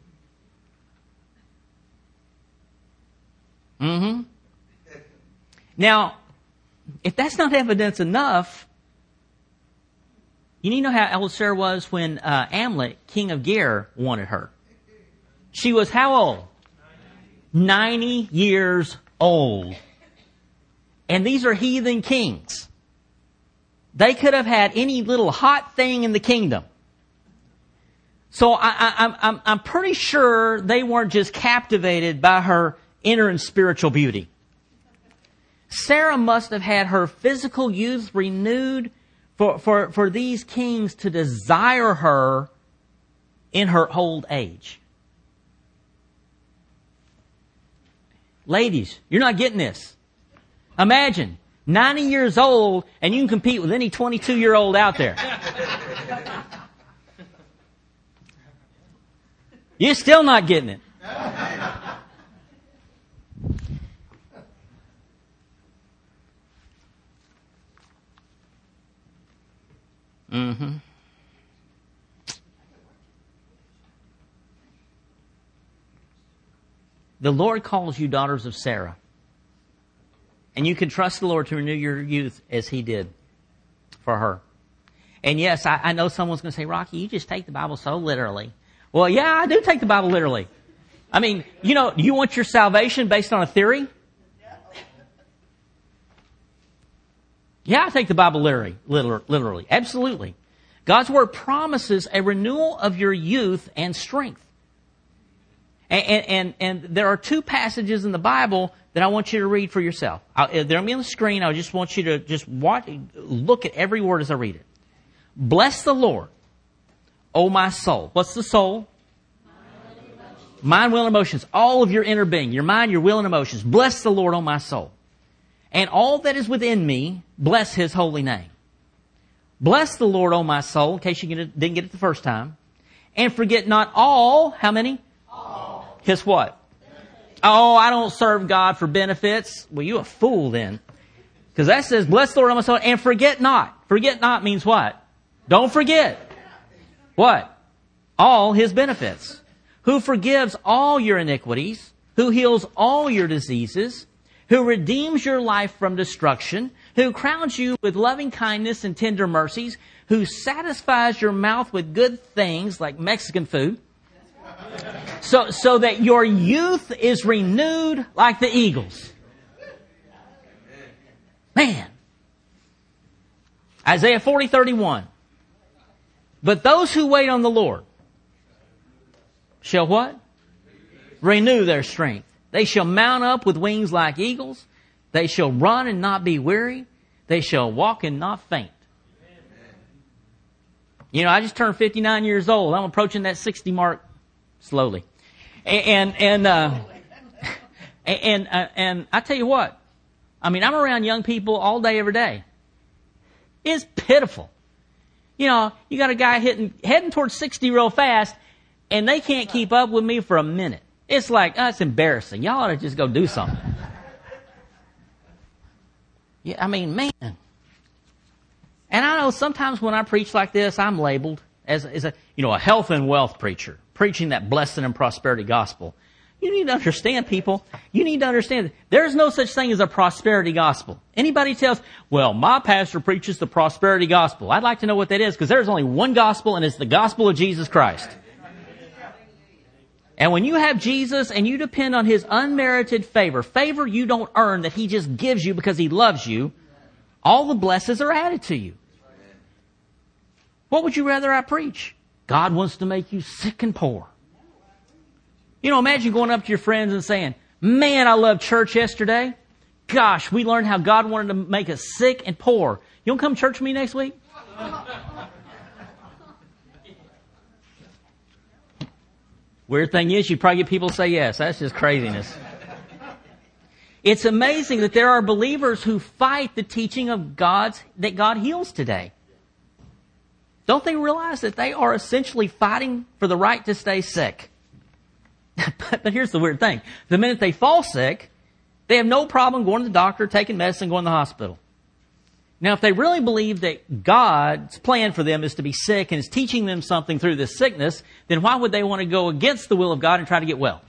Mm-hmm. Now, if that's not evidence enough, you need to know how old Sarah was when uh, Amalek, king of Ger, wanted her. She was how old? ninety years old. And these are heathen kings. They could have had any little hot thing in the kingdom. So I, I, I'm, I'm, I'm pretty sure they weren't just captivated by her inner and spiritual beauty. Sarah must have had her physical youth renewed for, for, for these kings to desire her in her old age. Ladies, you're not getting this. Imagine, ninety years old, and you can compete with any twenty-two-year-old out there. You're still not getting it. Mm-hmm. The Lord calls you daughters of Sarah. And you can trust the Lord to renew your youth as He did for her. And yes, I, I know someone's going to say, Rocky, you just take the Bible so literally. Well, yeah, I do take the Bible literally. I mean, you know, you want your salvation based on a theory? Yeah, I take the Bible literally, literally, absolutely. God's Word promises a renewal of your youth and strength. And, and, and, and there are two passages in the Bible that I want you to read for yourself. I'll, they're going to be on the screen. I just want you to just watch, look at every word as I read it. Bless the Lord, O my soul. What's the soul? Mind, will, and emotions. All of your inner being, your mind, your will, and emotions. Bless the Lord, O my soul. And all that is within me, bless His holy name. Bless the Lord, O my soul, in case you didn't get it the first time. And forget not all, how many? All. His what? Benefits. Oh, I don't serve God for benefits. Well, you a fool then. Because that says, bless the Lord, O my soul, and forget not. Forget not means what? Don't forget. What? All His benefits. Who forgives all your iniquities, who heals all your diseases, who redeems your life from destruction, who crowns you with loving kindness and tender mercies, who satisfies your mouth with good things like Mexican food, so, so that your youth is renewed like the eagles. Man. Isaiah forty thirty-one. But those who wait on the Lord shall what? Renew their strength. They shall mount up with wings like eagles. They shall run and not be weary. They shall walk and not faint. You know, I just turned fifty-nine years old. I'm approaching that sixty mark slowly. And, and, uh, and, uh, and I tell you what, I mean, I'm around young people all day, every day. It's pitiful. You know, you got a guy hitting, heading towards sixty real fast, and they can't keep up with me for a minute. It's like, oh, it's embarrassing. Y'all ought to just go do something. Yeah, I mean, man. And I know sometimes when I preach like this, I'm labeled as, as a, you know, a health and wealth preacher, preaching that blessing and prosperity gospel. You need to understand, people, you need to understand there's no such thing as a prosperity gospel. Anybody tells, well, my pastor preaches the prosperity gospel. I'd like to know what that is, because there's only one gospel, and it's the gospel of Jesus Christ. And when you have Jesus and you depend on His unmerited favor, favor you don't earn, that He just gives you because He loves you, all the blessings are added to you. What would you rather I preach? God wants to make you sick and poor. You know, imagine going up to your friends and saying, man, I loved church yesterday. Gosh, we learned how God wanted to make us sick and poor. You want to come to church with me next week? Weird thing is, you probably get people to say yes. That's just craziness. It's amazing that there are believers who fight the teaching of God's, that God heals today. Don't they realize that they are essentially fighting for the right to stay sick? but, but here's the weird thing. The minute they fall sick, they have no problem going to the doctor, taking medicine, going to the hospital. Now, if they really believe that God's plan for them is to be sick and is teaching them something through this sickness, then why would they want to go against the will of God and try to get well?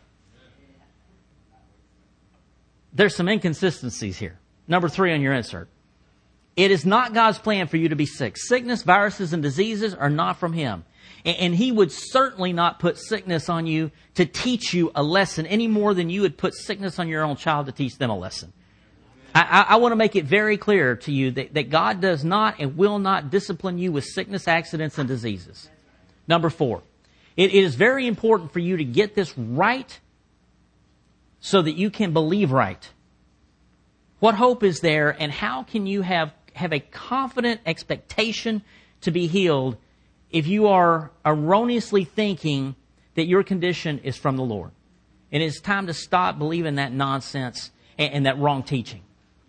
There's some inconsistencies here. Number three on your insert. It is not God's plan for you to be sick. Sickness, viruses, and diseases are not from Him. And He would certainly not put sickness on you to teach you a lesson any more than you would put sickness on your own child to teach them a lesson. I, I, I want to make it very clear to you that, that God does not and will not discipline you with sickness, accidents, and diseases. Number four, it, it is very important for you to get this right so that you can believe right. What hope is there, and how can you have, have a confident expectation to be healed if you are erroneously thinking that your condition is from the Lord? And it's time to stop believing that nonsense and, and that wrong teaching.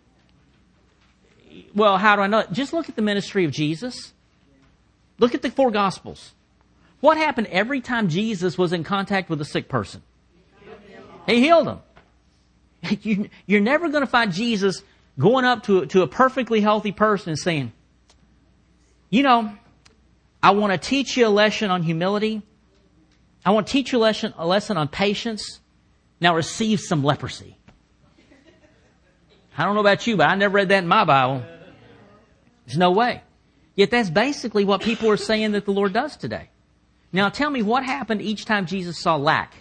Well, how do I know it? Just look at the ministry of Jesus. Look at the four Gospels. What happened every time Jesus was in contact with a sick person? He healed them. You, you're never going to find Jesus going up to, to a perfectly healthy person and saying, you know, I want to teach you a lesson on humility. I want to teach you a lesson, a lesson on patience. Now receive some leprosy. I don't know about you, but I never read that in my Bible. There's no way. Yet that's basically what people are saying that the Lord does today. Now tell me what happened each time Jesus saw lack.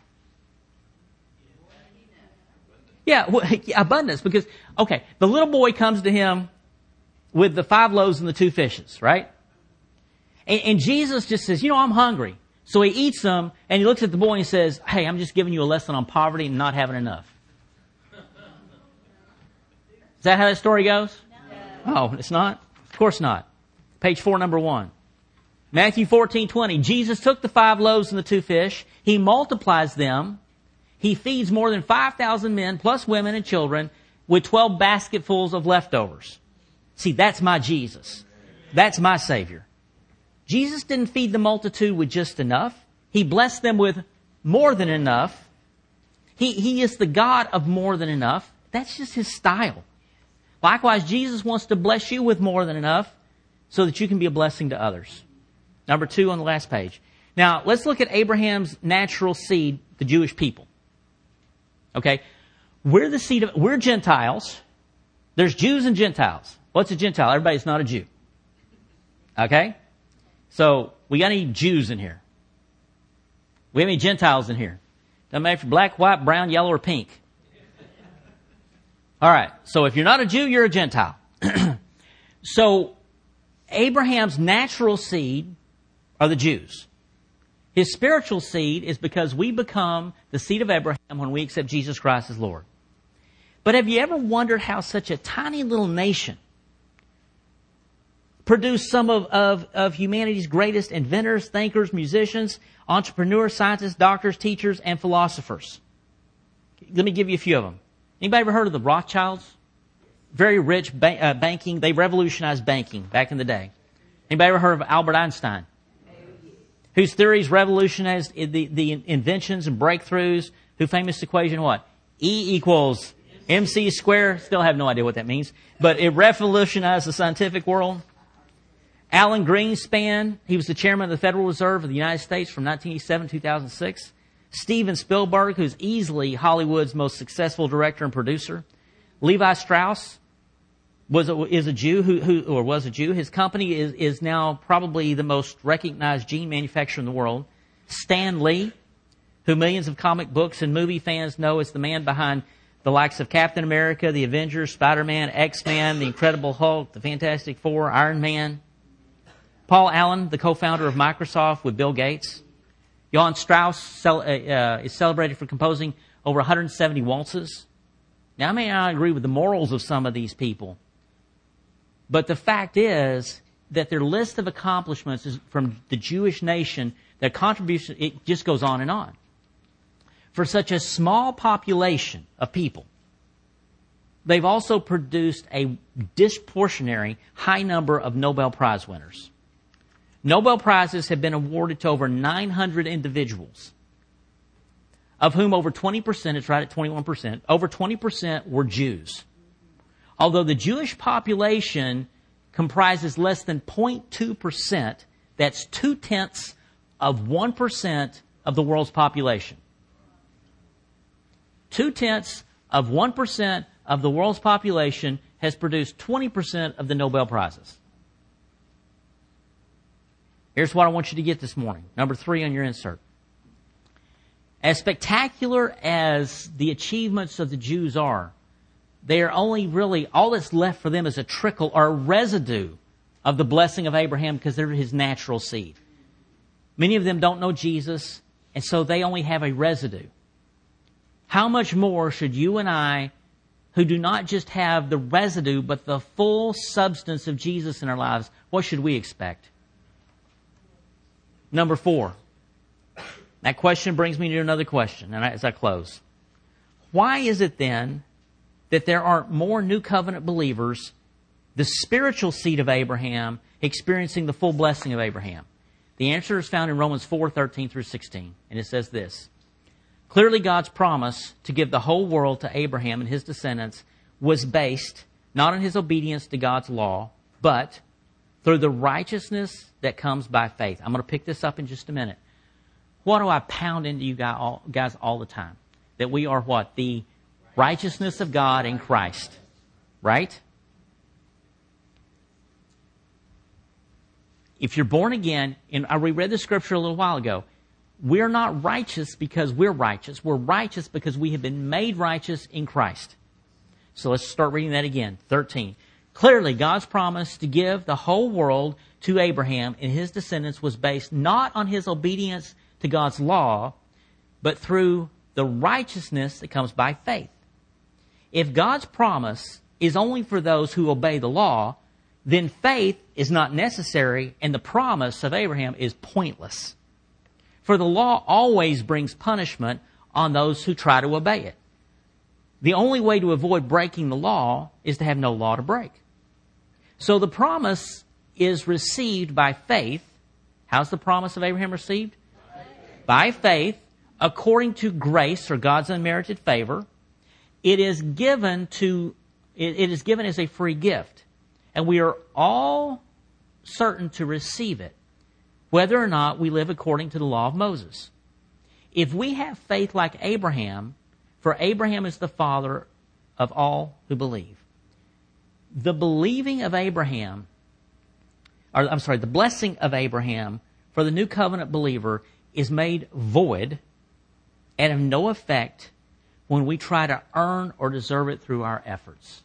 Yeah, well, abundance. Because, okay, the little boy comes to Him with the five loaves and the two fishes, right? And, and Jesus just says, you know, I'm hungry. So He eats them, and He looks at the boy and He says, hey, I'm just giving you a lesson on poverty and not having enough. Is that how that story goes? No. Oh, it's not? Of course not. Page four, number one. Matthew fourteen twenty. Jesus took the five loaves and the two fish. He multiplies them. He feeds more than five thousand men, plus women and children, with twelve basketfuls of leftovers. See, that's my Jesus. That's my Savior. Jesus didn't feed the multitude with just enough. He blessed them with more than enough. He, he is the God of more than enough. That's just His style. Likewise, Jesus wants to bless you with more than enough so that you can be a blessing to others. Number two on the last page. Now, let's look at Abraham's natural seed, the Jewish people. Okay? We're the seed of, we're Gentiles. There's Jews and Gentiles. What's a Gentile? Everybody's not a Jew. Okay? So, we got any Jews in here? We have any Gentiles in here? Doesn't matter if you're black, white, brown, yellow, or pink. All right. So if you're not a Jew, you're a Gentile. So Abraham's natural seed are the Jews. His spiritual seed is because we become the seed of Abraham when we accept Jesus Christ as Lord. But have you ever wondered how such a tiny little nation produced some of, of, of humanity's greatest inventors, thinkers, musicians, entrepreneurs, scientists, doctors, teachers, and philosophers? Let me give you a few of them. Anybody ever heard of the Rothschilds? Very rich ba- uh, banking. They revolutionized banking back in the day. Anybody ever heard of Albert Einstein? Whose theories revolutionized the, the inventions and breakthroughs. Whose famous equation what? E equals mc squared. Still have no idea what that means. But it revolutionized the scientific world. Alan Greenspan. He was the chairman of the Federal Reserve of the United States from nineteen eighty-seven to two thousand six. Steven Spielberg, who's easily Hollywood's most successful director and producer. Levi Strauss was a, is a Jew who, who or was a Jew. His company is, is now probably the most recognized jean manufacturer in the world. Stan Lee, who millions of comic books and movie fans know as the man behind the likes of Captain America, the Avengers, Spider-Man, X-Men, the Incredible Hulk, the Fantastic Four, Iron Man. Paul Allen, the co-founder of Microsoft with Bill Gates. Johann Strauss cel- uh, is celebrated for composing over one hundred seventy waltzes. Now, I may not agree with the morals of some of these people, but the fact is that their list of accomplishments is from the Jewish nation, their contribution, it just goes on and on. For such a small population of people, they've also produced a disproportionary high number of Nobel Prize winners. Nobel Prizes have been awarded to over nine hundred individuals, of whom over twenty percent, it's right at twenty-one percent, over twenty percent were Jews. Although the Jewish population comprises less than zero point two percent, that's two-tenths of one percent of the world's population. Two-tenths of one percent of the world's population has produced twenty percent of the Nobel Prizes. Here's what I want you to get this morning. Number three on your insert. As spectacular as the achievements of the Jews are, they are only really, all that's left for them is a trickle or a residue of the blessing of Abraham because they're his natural seed. Many of them don't know Jesus, and so they only have a residue. How much more should you and I, who do not just have the residue, but the full substance of Jesus in our lives, what should we expect? Number four. That question brings me to another question, and as I close. Why is it then that there aren't more New Covenant believers, the spiritual seed of Abraham, experiencing the full blessing of Abraham? The answer is found in Romans four, thirteen through sixteen, and it says this. Clearly God's promise to give the whole world to Abraham and his descendants was based not on his obedience to God's law, but through the righteousness that comes by faith. I'm going to pick this up in just a minute. What do I pound into you guys all, guys all the time? That we are what? The righteousness of God in Christ. Right? If you're born again, and I reread the scripture a little while ago, we're not righteous because we're righteous. We're righteous because we have been made righteous in Christ. So let's start reading that again. thirteen. Clearly, God's promise to give the whole world to Abraham and his descendants was based not on his obedience to God's law, but through the righteousness that comes by faith. If God's promise is only for those who obey the law, then faith is not necessary and the promise of Abraham is pointless. For the law always brings punishment on those who try to obey it. The only way to avoid breaking the law is to have no law to break. So the promise is received by faith. How's the promise of Abraham received? By faith, according to grace or God's unmerited favor. It is given to it, it is given as a free gift. And we are all certain to receive it, whether or not we live according to the law of Moses. If we have faith like Abraham, for Abraham is the father of all who believe. The believing of Abraham, or I'm sorry, the blessing of Abraham for the new covenant believer is made void and of no effect when we try to earn or deserve it through our efforts.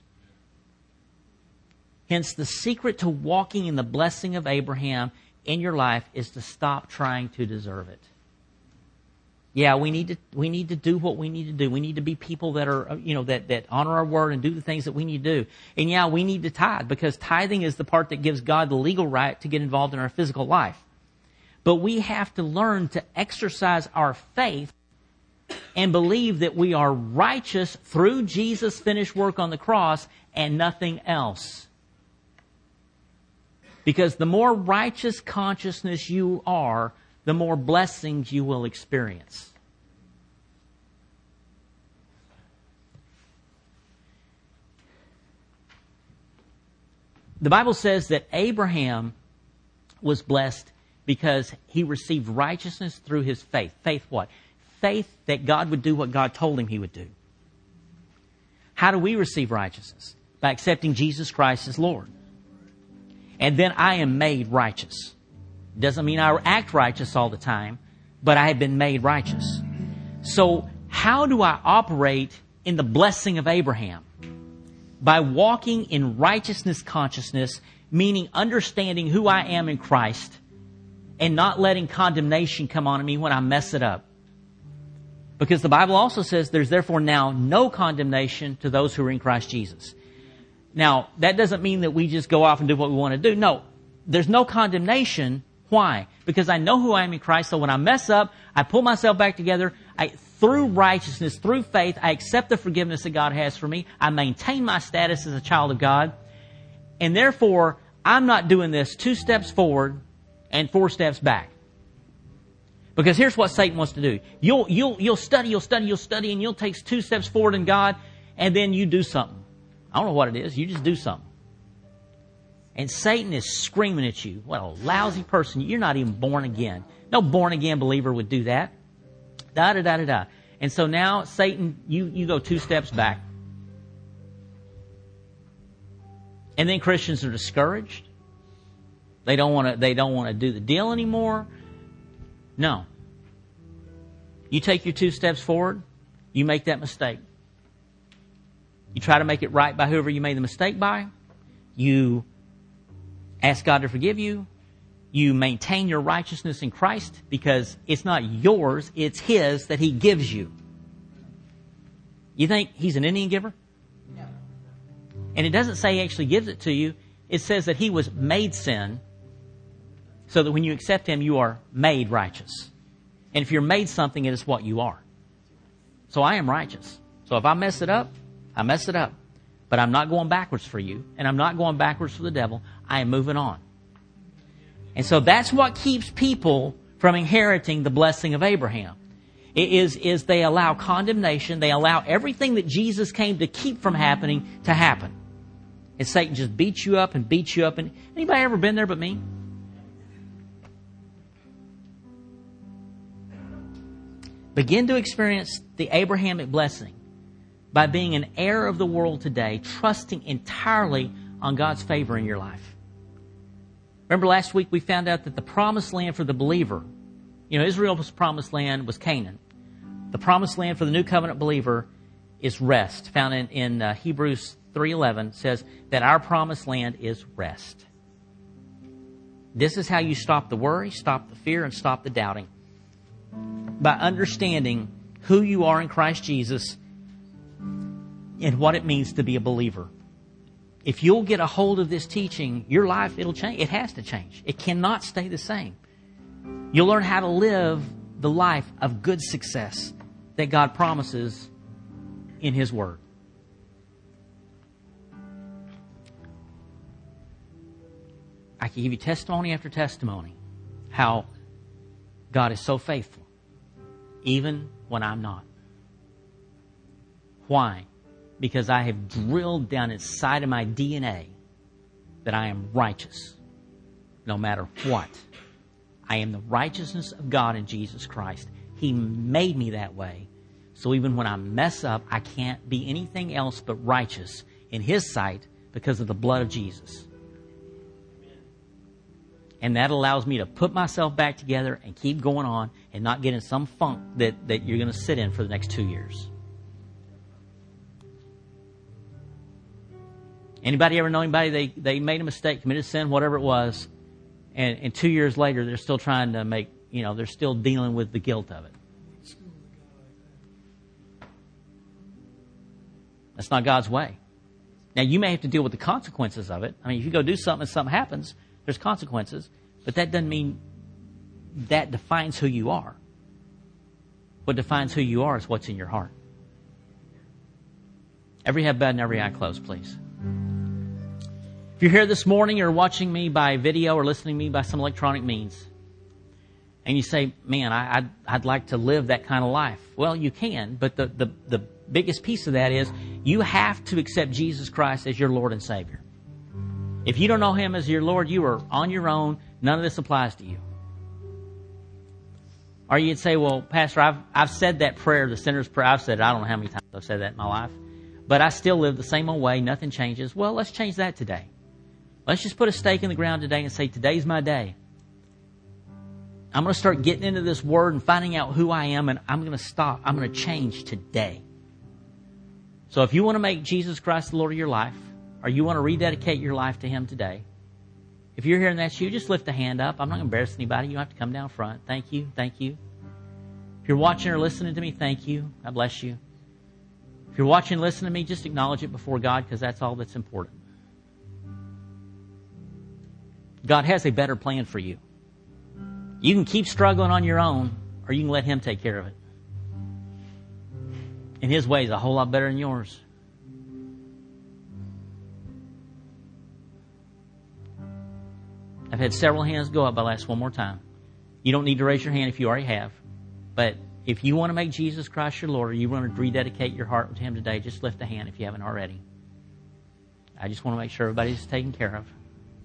Hence, the secret to walking in the blessing of Abraham in your life is to stop trying to deserve it. Yeah, we need to we need to do what we need to do. We need to be people that are, you know, that, that honor our word and do the things that we need to do. And yeah, we need to tithe because tithing is the part that gives God the legal right to get involved in our physical life. But we have to learn to exercise our faith and believe that we are righteous through Jesus' finished work on the cross and nothing else. Because the more righteous consciousness you are, the more blessings you will experience. The Bible says that Abraham was blessed because he received righteousness through his faith. Faith what? Faith that God would do what God told him he would do. How do we receive righteousness? By accepting Jesus Christ as Lord. And then I am made righteous. Doesn't mean I act righteous all the time, but I have been made righteous. So how do I operate in the blessing of Abraham? By walking in righteousness consciousness, meaning understanding who I am in Christ and not letting condemnation come on me when I mess it up. Because the Bible also says there's therefore now no condemnation to those who are in Christ Jesus. Now, that doesn't mean that we just go off and do what we want to do. No, there's no condemnation. Why? Because I know who I am in Christ, so when I mess up, I pull myself back together. I, through righteousness, through faith, I accept the forgiveness that God has for me. I maintain my status as a child of God. And therefore, I'm not doing this two steps forward and four steps back. Because here's what Satan wants to do. You'll, you'll, you'll study, you'll study, you'll study, and you'll take two steps forward in God, and then you do something. I don't know what it is. You just do something. And Satan is screaming at you. What a lousy person. You're not even born again. No born-again believer would do that. Da-da-da-da-da. And so now, Satan, you, you go two steps back. And then Christians are discouraged. They don't want to, they don't want to do the deal anymore. No. You take your two steps forward, you make that mistake. You try to make it right by whoever you made the mistake by. You ask God to forgive you. You maintain your righteousness in Christ because it's not yours, it's His that He gives you. You think He's an Indian giver? No. And it doesn't say He actually gives it to you. It says that He was made sin so that when you accept Him, you are made righteous. And if you're made something, it is what you are. So I am righteous. So if I mess it up, I mess it up. But I'm not going backwards for you, and I'm not going backwards for the devil. I am moving on. And so that's what keeps people from inheriting the blessing of Abraham. It is, is they allow condemnation. They allow everything that Jesus came to keep from happening to happen. And Satan just beats you up and beats you up. And anybody ever been there but me? Begin to experience the Abrahamic blessing by being an heir of the world today, trusting entirely on God's favor in your life. Remember last week we found out that the promised land for the believer, you know, Israel's promised land was Canaan. The promised land for the new covenant believer is rest. Found in, in uh, Hebrews three eleven says that our promised land is rest. This is how you stop the worry, stop the fear, and stop the doubting. By understanding who you are in Christ Jesus and what it means to be a believer. If you'll get a hold of this teaching, your life, it'll change. It has to change. It cannot stay the same. You'll learn how to live the life of good success that God promises in His Word. I can give you testimony after testimony how God is so faithful, even when I'm not. Why? Because I have drilled down inside of my D N A that I am righteous, no matter what. I am the righteousness of God in Jesus Christ. He made me that way. So even when I mess up, I can't be anything else but righteous in His sight because of the blood of Jesus. And that allows me to put myself back together and keep going on and not get in some funk that, that you're going to sit in for the next two years. Anybody ever know anybody, they, they made a mistake, committed sin, whatever it was, and, and two years later they're still trying to make, you know, they're still dealing with the guilt of it. That's not God's way. Now, you may have to deal with the consequences of it. I mean, if you go do something and something happens, there's consequences, but that doesn't mean that defines who you are. What defines who you are is what's in your heart. Every head bowed and every eye closed, please. If you're here this morning or watching me by video or listening to me by some electronic means, and you say, man, I, I'd, I'd like to live that kind of life. Well, you can, but the, the, the biggest piece of that is you have to accept Jesus Christ as your Lord and Savior. If you don't know Him as your Lord, you are on your own. None of this applies to you. Or you'd say, well, Pastor, I've, I've said that prayer, the sinner's prayer. I've said it. I don't know how many times I've said that in my life. But I still live the same old way. Nothing changes. Well, let's change that today. Let's just put a stake in the ground today and say, today's my day. I'm going to start getting into this Word and finding out who I am, and I'm going to stop. I'm going to change today. So if you want to make Jesus Christ the Lord of your life, or you want to rededicate your life to Him today, if you're here and that's you, just lift a hand up. I'm not going to embarrass anybody. You don't have to come down front. Thank you. Thank you. If you're watching or listening to me, thank you. God bless you. If you're watching and listening to me, just acknowledge it before God, because that's all that's important. God has a better plan for you. You can keep struggling on your own, or you can let Him take care of it. And His way is a whole lot better than yours. I've had several hands go up, but I'll ask one more time. You don't need to raise your hand if you already have. But if you want to make Jesus Christ your Lord, or you want to rededicate your heart to Him today, just lift a hand if you haven't already. I just want to make sure everybody's taken care of.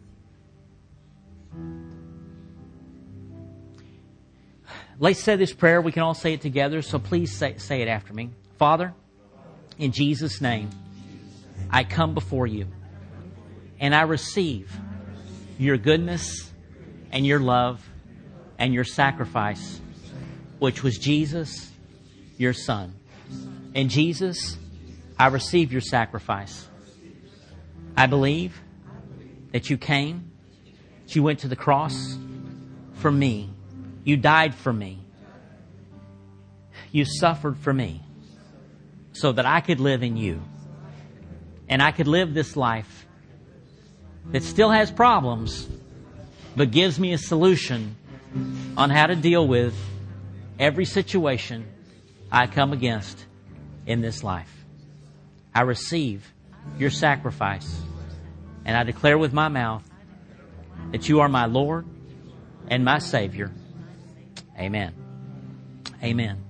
Let's say this prayer. We can all say it together, so please say, say it after me. Father, in Jesus' name, I come before you. and I receive your goodness and your love and your sacrifice, which was Jesus, your Son. And Jesus, I receive your sacrifice. I believe that you came, that you went to the cross for me. You died for me. You suffered for me so that I could live in you. And I could live this life that still has problems, but gives me a solution on how to deal with every situation I come against in this life. I receive your sacrifice, and I declare with my mouth that you are my Lord and my Savior. Amen. Amen.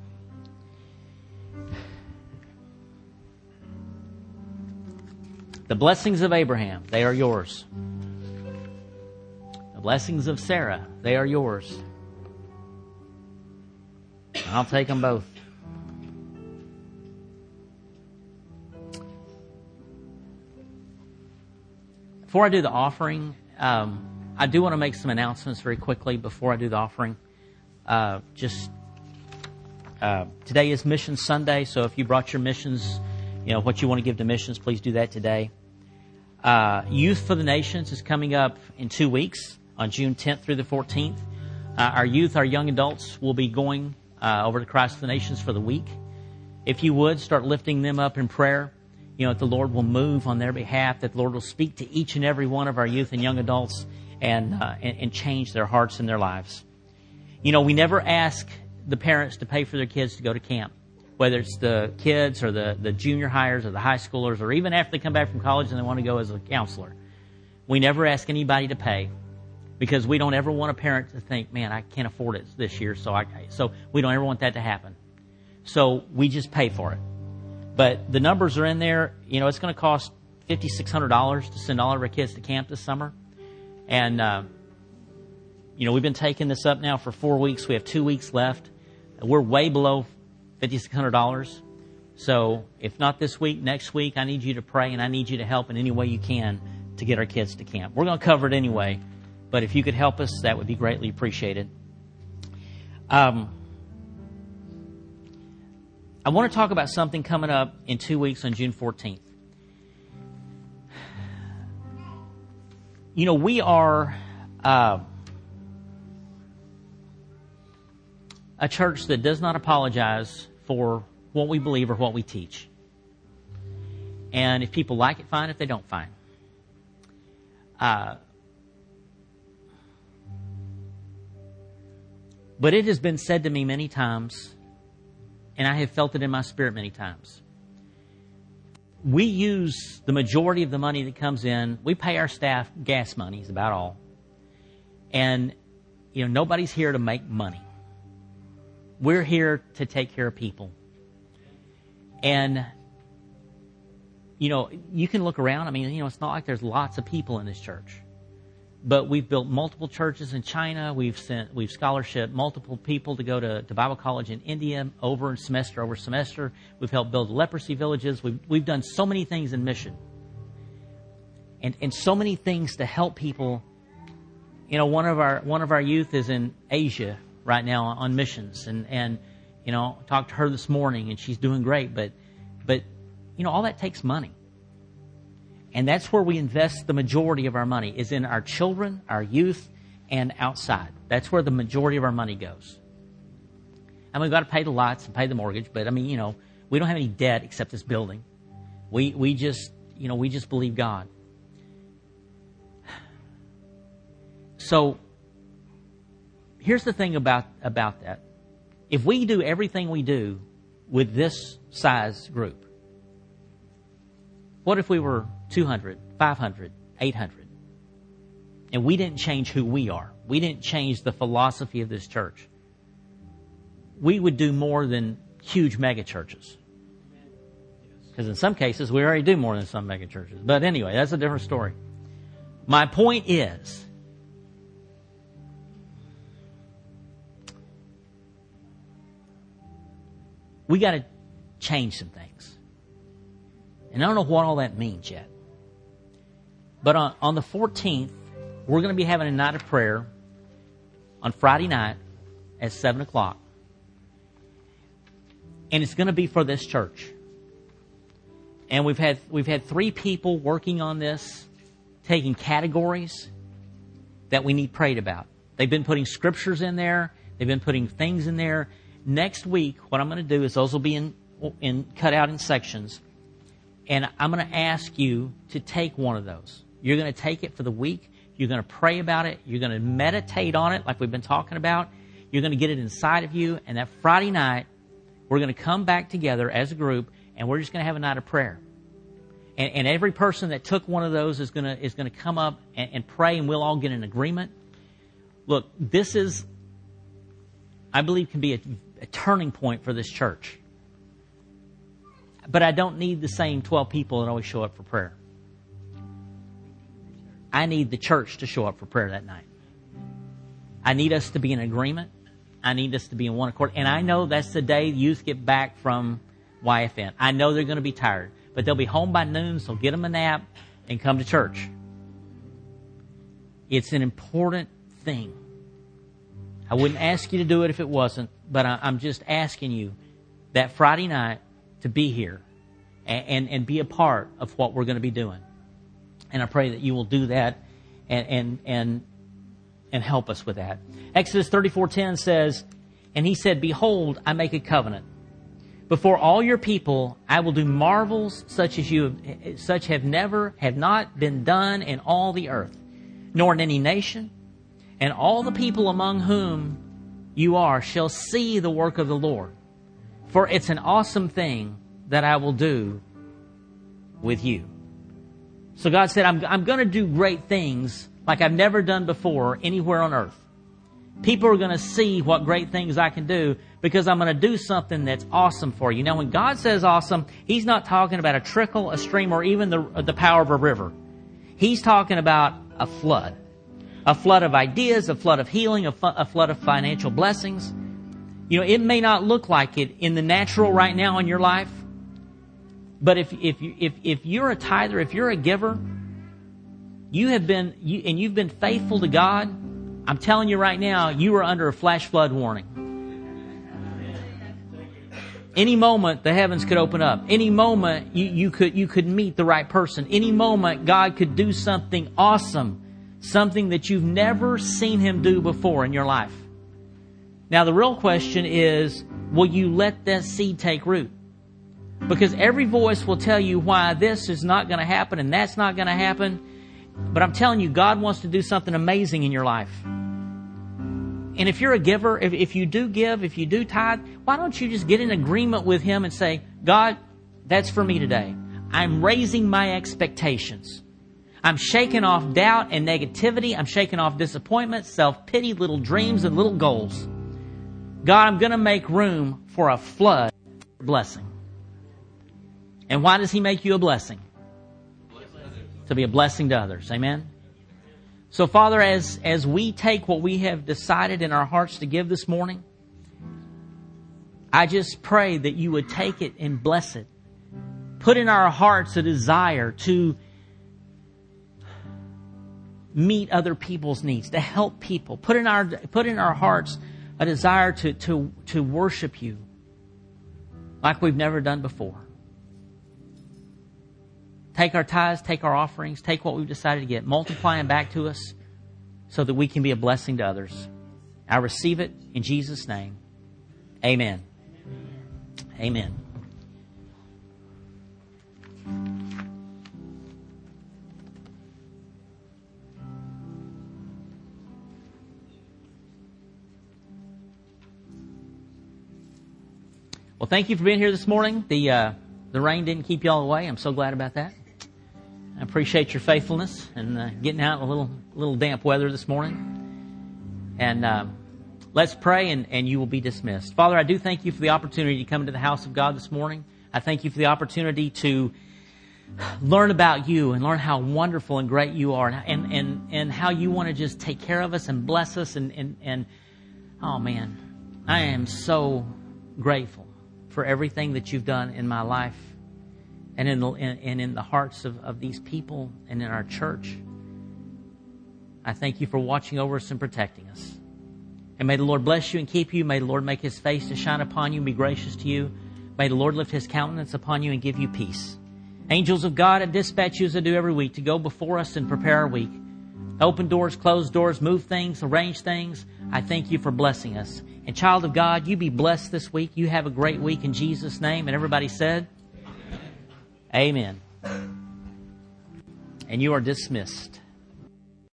The blessings of Abraham, they are yours. The blessings of Sarah, they are yours. I'll take them both. Before I do the offering, um, I do want to make some announcements very quickly before I do the offering. Uh, just uh, today is Mission Sunday, so if you brought your missions, you know, what you want to give to missions, please do that today. Uh, Youth for the Nations is coming up in two weeks on June tenth through the fourteenth. Uh, our youth, our young adults will be going uh, over to Christ for the Nations for the week. If you would, start lifting them up in prayer. You know, that the Lord will move on their behalf, that the Lord will speak to each and every one of our youth and young adults and, uh, and, and change their hearts and their lives. You know, we never ask the parents to pay for their kids to go to camp, whether it's the kids or the, the junior hires or the high schoolers, or even after they come back from college and they want to go as a counselor. We never ask anybody to pay because we don't ever want a parent to think, man, I can't afford it this year, so I so we don't ever want that to happen. So we just pay for it. But the numbers are in there. You know, it's going to cost five thousand six hundred dollars to send all of our kids to camp this summer. And, uh, you know, we've been taking this up now for four weeks. We have two weeks left. We're way below five thousand six hundred dollars. So if not this week, next week, I need you to pray and I need you to help in any way you can to get our kids to camp. We're going to cover it anyway. But if you could help us, that would be greatly appreciated. Um... I want to talk about something coming up in two weeks on June fourteenth. You know, we are uh, a church that does not apologize for what we believe or what we teach. And if people like it, fine. If they don't, fine. Uh, but it has been said to me many times, and I have felt it in my spirit many times. We use the majority of the money that comes in. We pay our staff gas money is about all. And, you know, nobody's here to make money. We're here to take care of people. And, you know, you can look around. I mean, you know, it's not like there's lots of people in this church. But we've built multiple churches in China. We've sent, we've scholarshiped multiple people to go to, to Bible college in India over semester over semester. We've helped build leprosy villages. We've, we've done so many things in mission. And, and so many things to help people. You know, one of our, one of our youth is in Asia right now on missions. And, and, you know, talked to her this morning and she's doing great. But, but, you know, all that takes money. And that's where we invest the majority of our money, is in our children, our youth, and outside. That's where the majority of our money goes. And we've got to pay the lights and pay the mortgage, but I mean, you know, we don't have any debt except this building. We we just, you know, we just believe God. So here's the thing about, about that. If we do everything we do with this size group, what if we were two hundred, five hundred, eight hundred? And we didn't change who we are. We didn't change the philosophy of this church. We would do more than huge mega churches. Because in some cases, we already do more than some mega churches. But anyway, that's a different story. My point is, we got to change some things. And I don't know what all that means yet. But on, on the fourteenth, we're going to be having a night of prayer on Friday night at seven o'clock. And it's going to be for this church. And we've had we've had three people working on this, taking categories that we need prayed about. They've been putting scriptures in there. They've been putting things in there. Next week, what I'm going to do is those will be in, in cut out in sections. And I'm going to ask you to take one of those. You're going to take it for the week. You're going to pray about it. You're going to meditate on it like we've been talking about. You're going to get it inside of you. And that Friday night, we're going to come back together as a group, and we're just going to have a night of prayer. And, and every person that took one of those is going to is going to come up and, and pray, and we'll all get an agreement. Look, this is, I believe, can be a, a turning point for this church. But I don't need the same twelve people that always show up for prayer. I need the church to show up for prayer that night. I need us to be in agreement. I need us to be in one accord. And I know that's the day youth get back from Y F N. I know they're going to be tired. But they'll be home by noon, so get them a nap and come to church. It's an important thing. I wouldn't ask you to do it if it wasn't, but I, I'm just asking you that Friday night to be here and, and, and be a part of what we're going to be doing. And I pray that you will do that and and and, and help us with that. Exodus thirty-four ten says, "And he said, Behold, I make a covenant. Before all your people, I will do marvels such as you have, such have never, have not been done in all the earth, nor in any nation. And all the people among whom you are shall see the work of the Lord. For it's an awesome thing that I will do with you." So God said, I'm, I'm going to do great things like I've never done before anywhere on earth. People are going to see what great things I can do because I'm going to do something that's awesome for you. Now, when God says awesome, He's not talking about a trickle, a stream, or even the, the power of a river. He's talking about a flood. A flood of ideas, a flood of healing, a, fu- a flood of financial blessings. You know, it may not look like it in the natural right now in your life, but if if you if if you're a tither, if you're a giver, you have been you, and you've been faithful to God, I'm telling you right now, you are under a flash flood warning. Any moment the heavens could open up. Any moment you, you could you could meet the right person. Any moment God could do something awesome, something that you've never seen Him do before in your life. Now the real question is, will you let that seed take root? Because every voice will tell you why this is not going to happen and that's not going to happen. But I'm telling you, God wants to do something amazing in your life. And if you're a giver, if, if you do give, if you do tithe, why don't you just get in agreement with Him and say, God, that's for me today. I'm raising my expectations. I'm shaking off doubt and negativity. I'm shaking off disappointment, self-pity, little dreams, and little goals. God, I'm going to make room for a flood of blessing. And why does He make you a blessing? To be a blessing to others. Amen? So, Father, as, as we take what we have decided in our hearts to give this morning, I just pray that you would take it and bless it. Put in our hearts a desire to meet other people's needs, to help people. Put in our put in our hearts a desire to, to, to worship you like we've never done before. Take our tithes, take our offerings, take what we've decided to get, multiply them back to us so that we can be a blessing to others. I receive it in Jesus' name. Amen. Amen. Well, thank you for being here this morning. The uh, the rain didn't keep you all away. I'm so glad about that. I appreciate your faithfulness and uh, getting out in a little little damp weather this morning. And uh, let's pray, and, and you will be dismissed. Father, I do thank you for the opportunity to come into the house of God this morning. I thank you for the opportunity to learn about you and learn how wonderful and great you are, and and, and how you want to just take care of us and bless us. And, and, and oh, man, I am so grateful for everything that you've done in my life. and in the, and in the hearts of, of these people and in our church. I thank you for watching over us and protecting us. And may the Lord bless you and keep you. May the Lord make His face to shine upon you and be gracious to you. May the Lord lift His countenance upon you and give you peace. Angels of God, I dispatch you as I do every week to go before us and prepare our week. Open doors, close doors, move things, arrange things. I thank you for blessing us. And child of God, you be blessed this week. You have a great week in Jesus' name. And everybody said, Amen. Amen. And you are dismissed.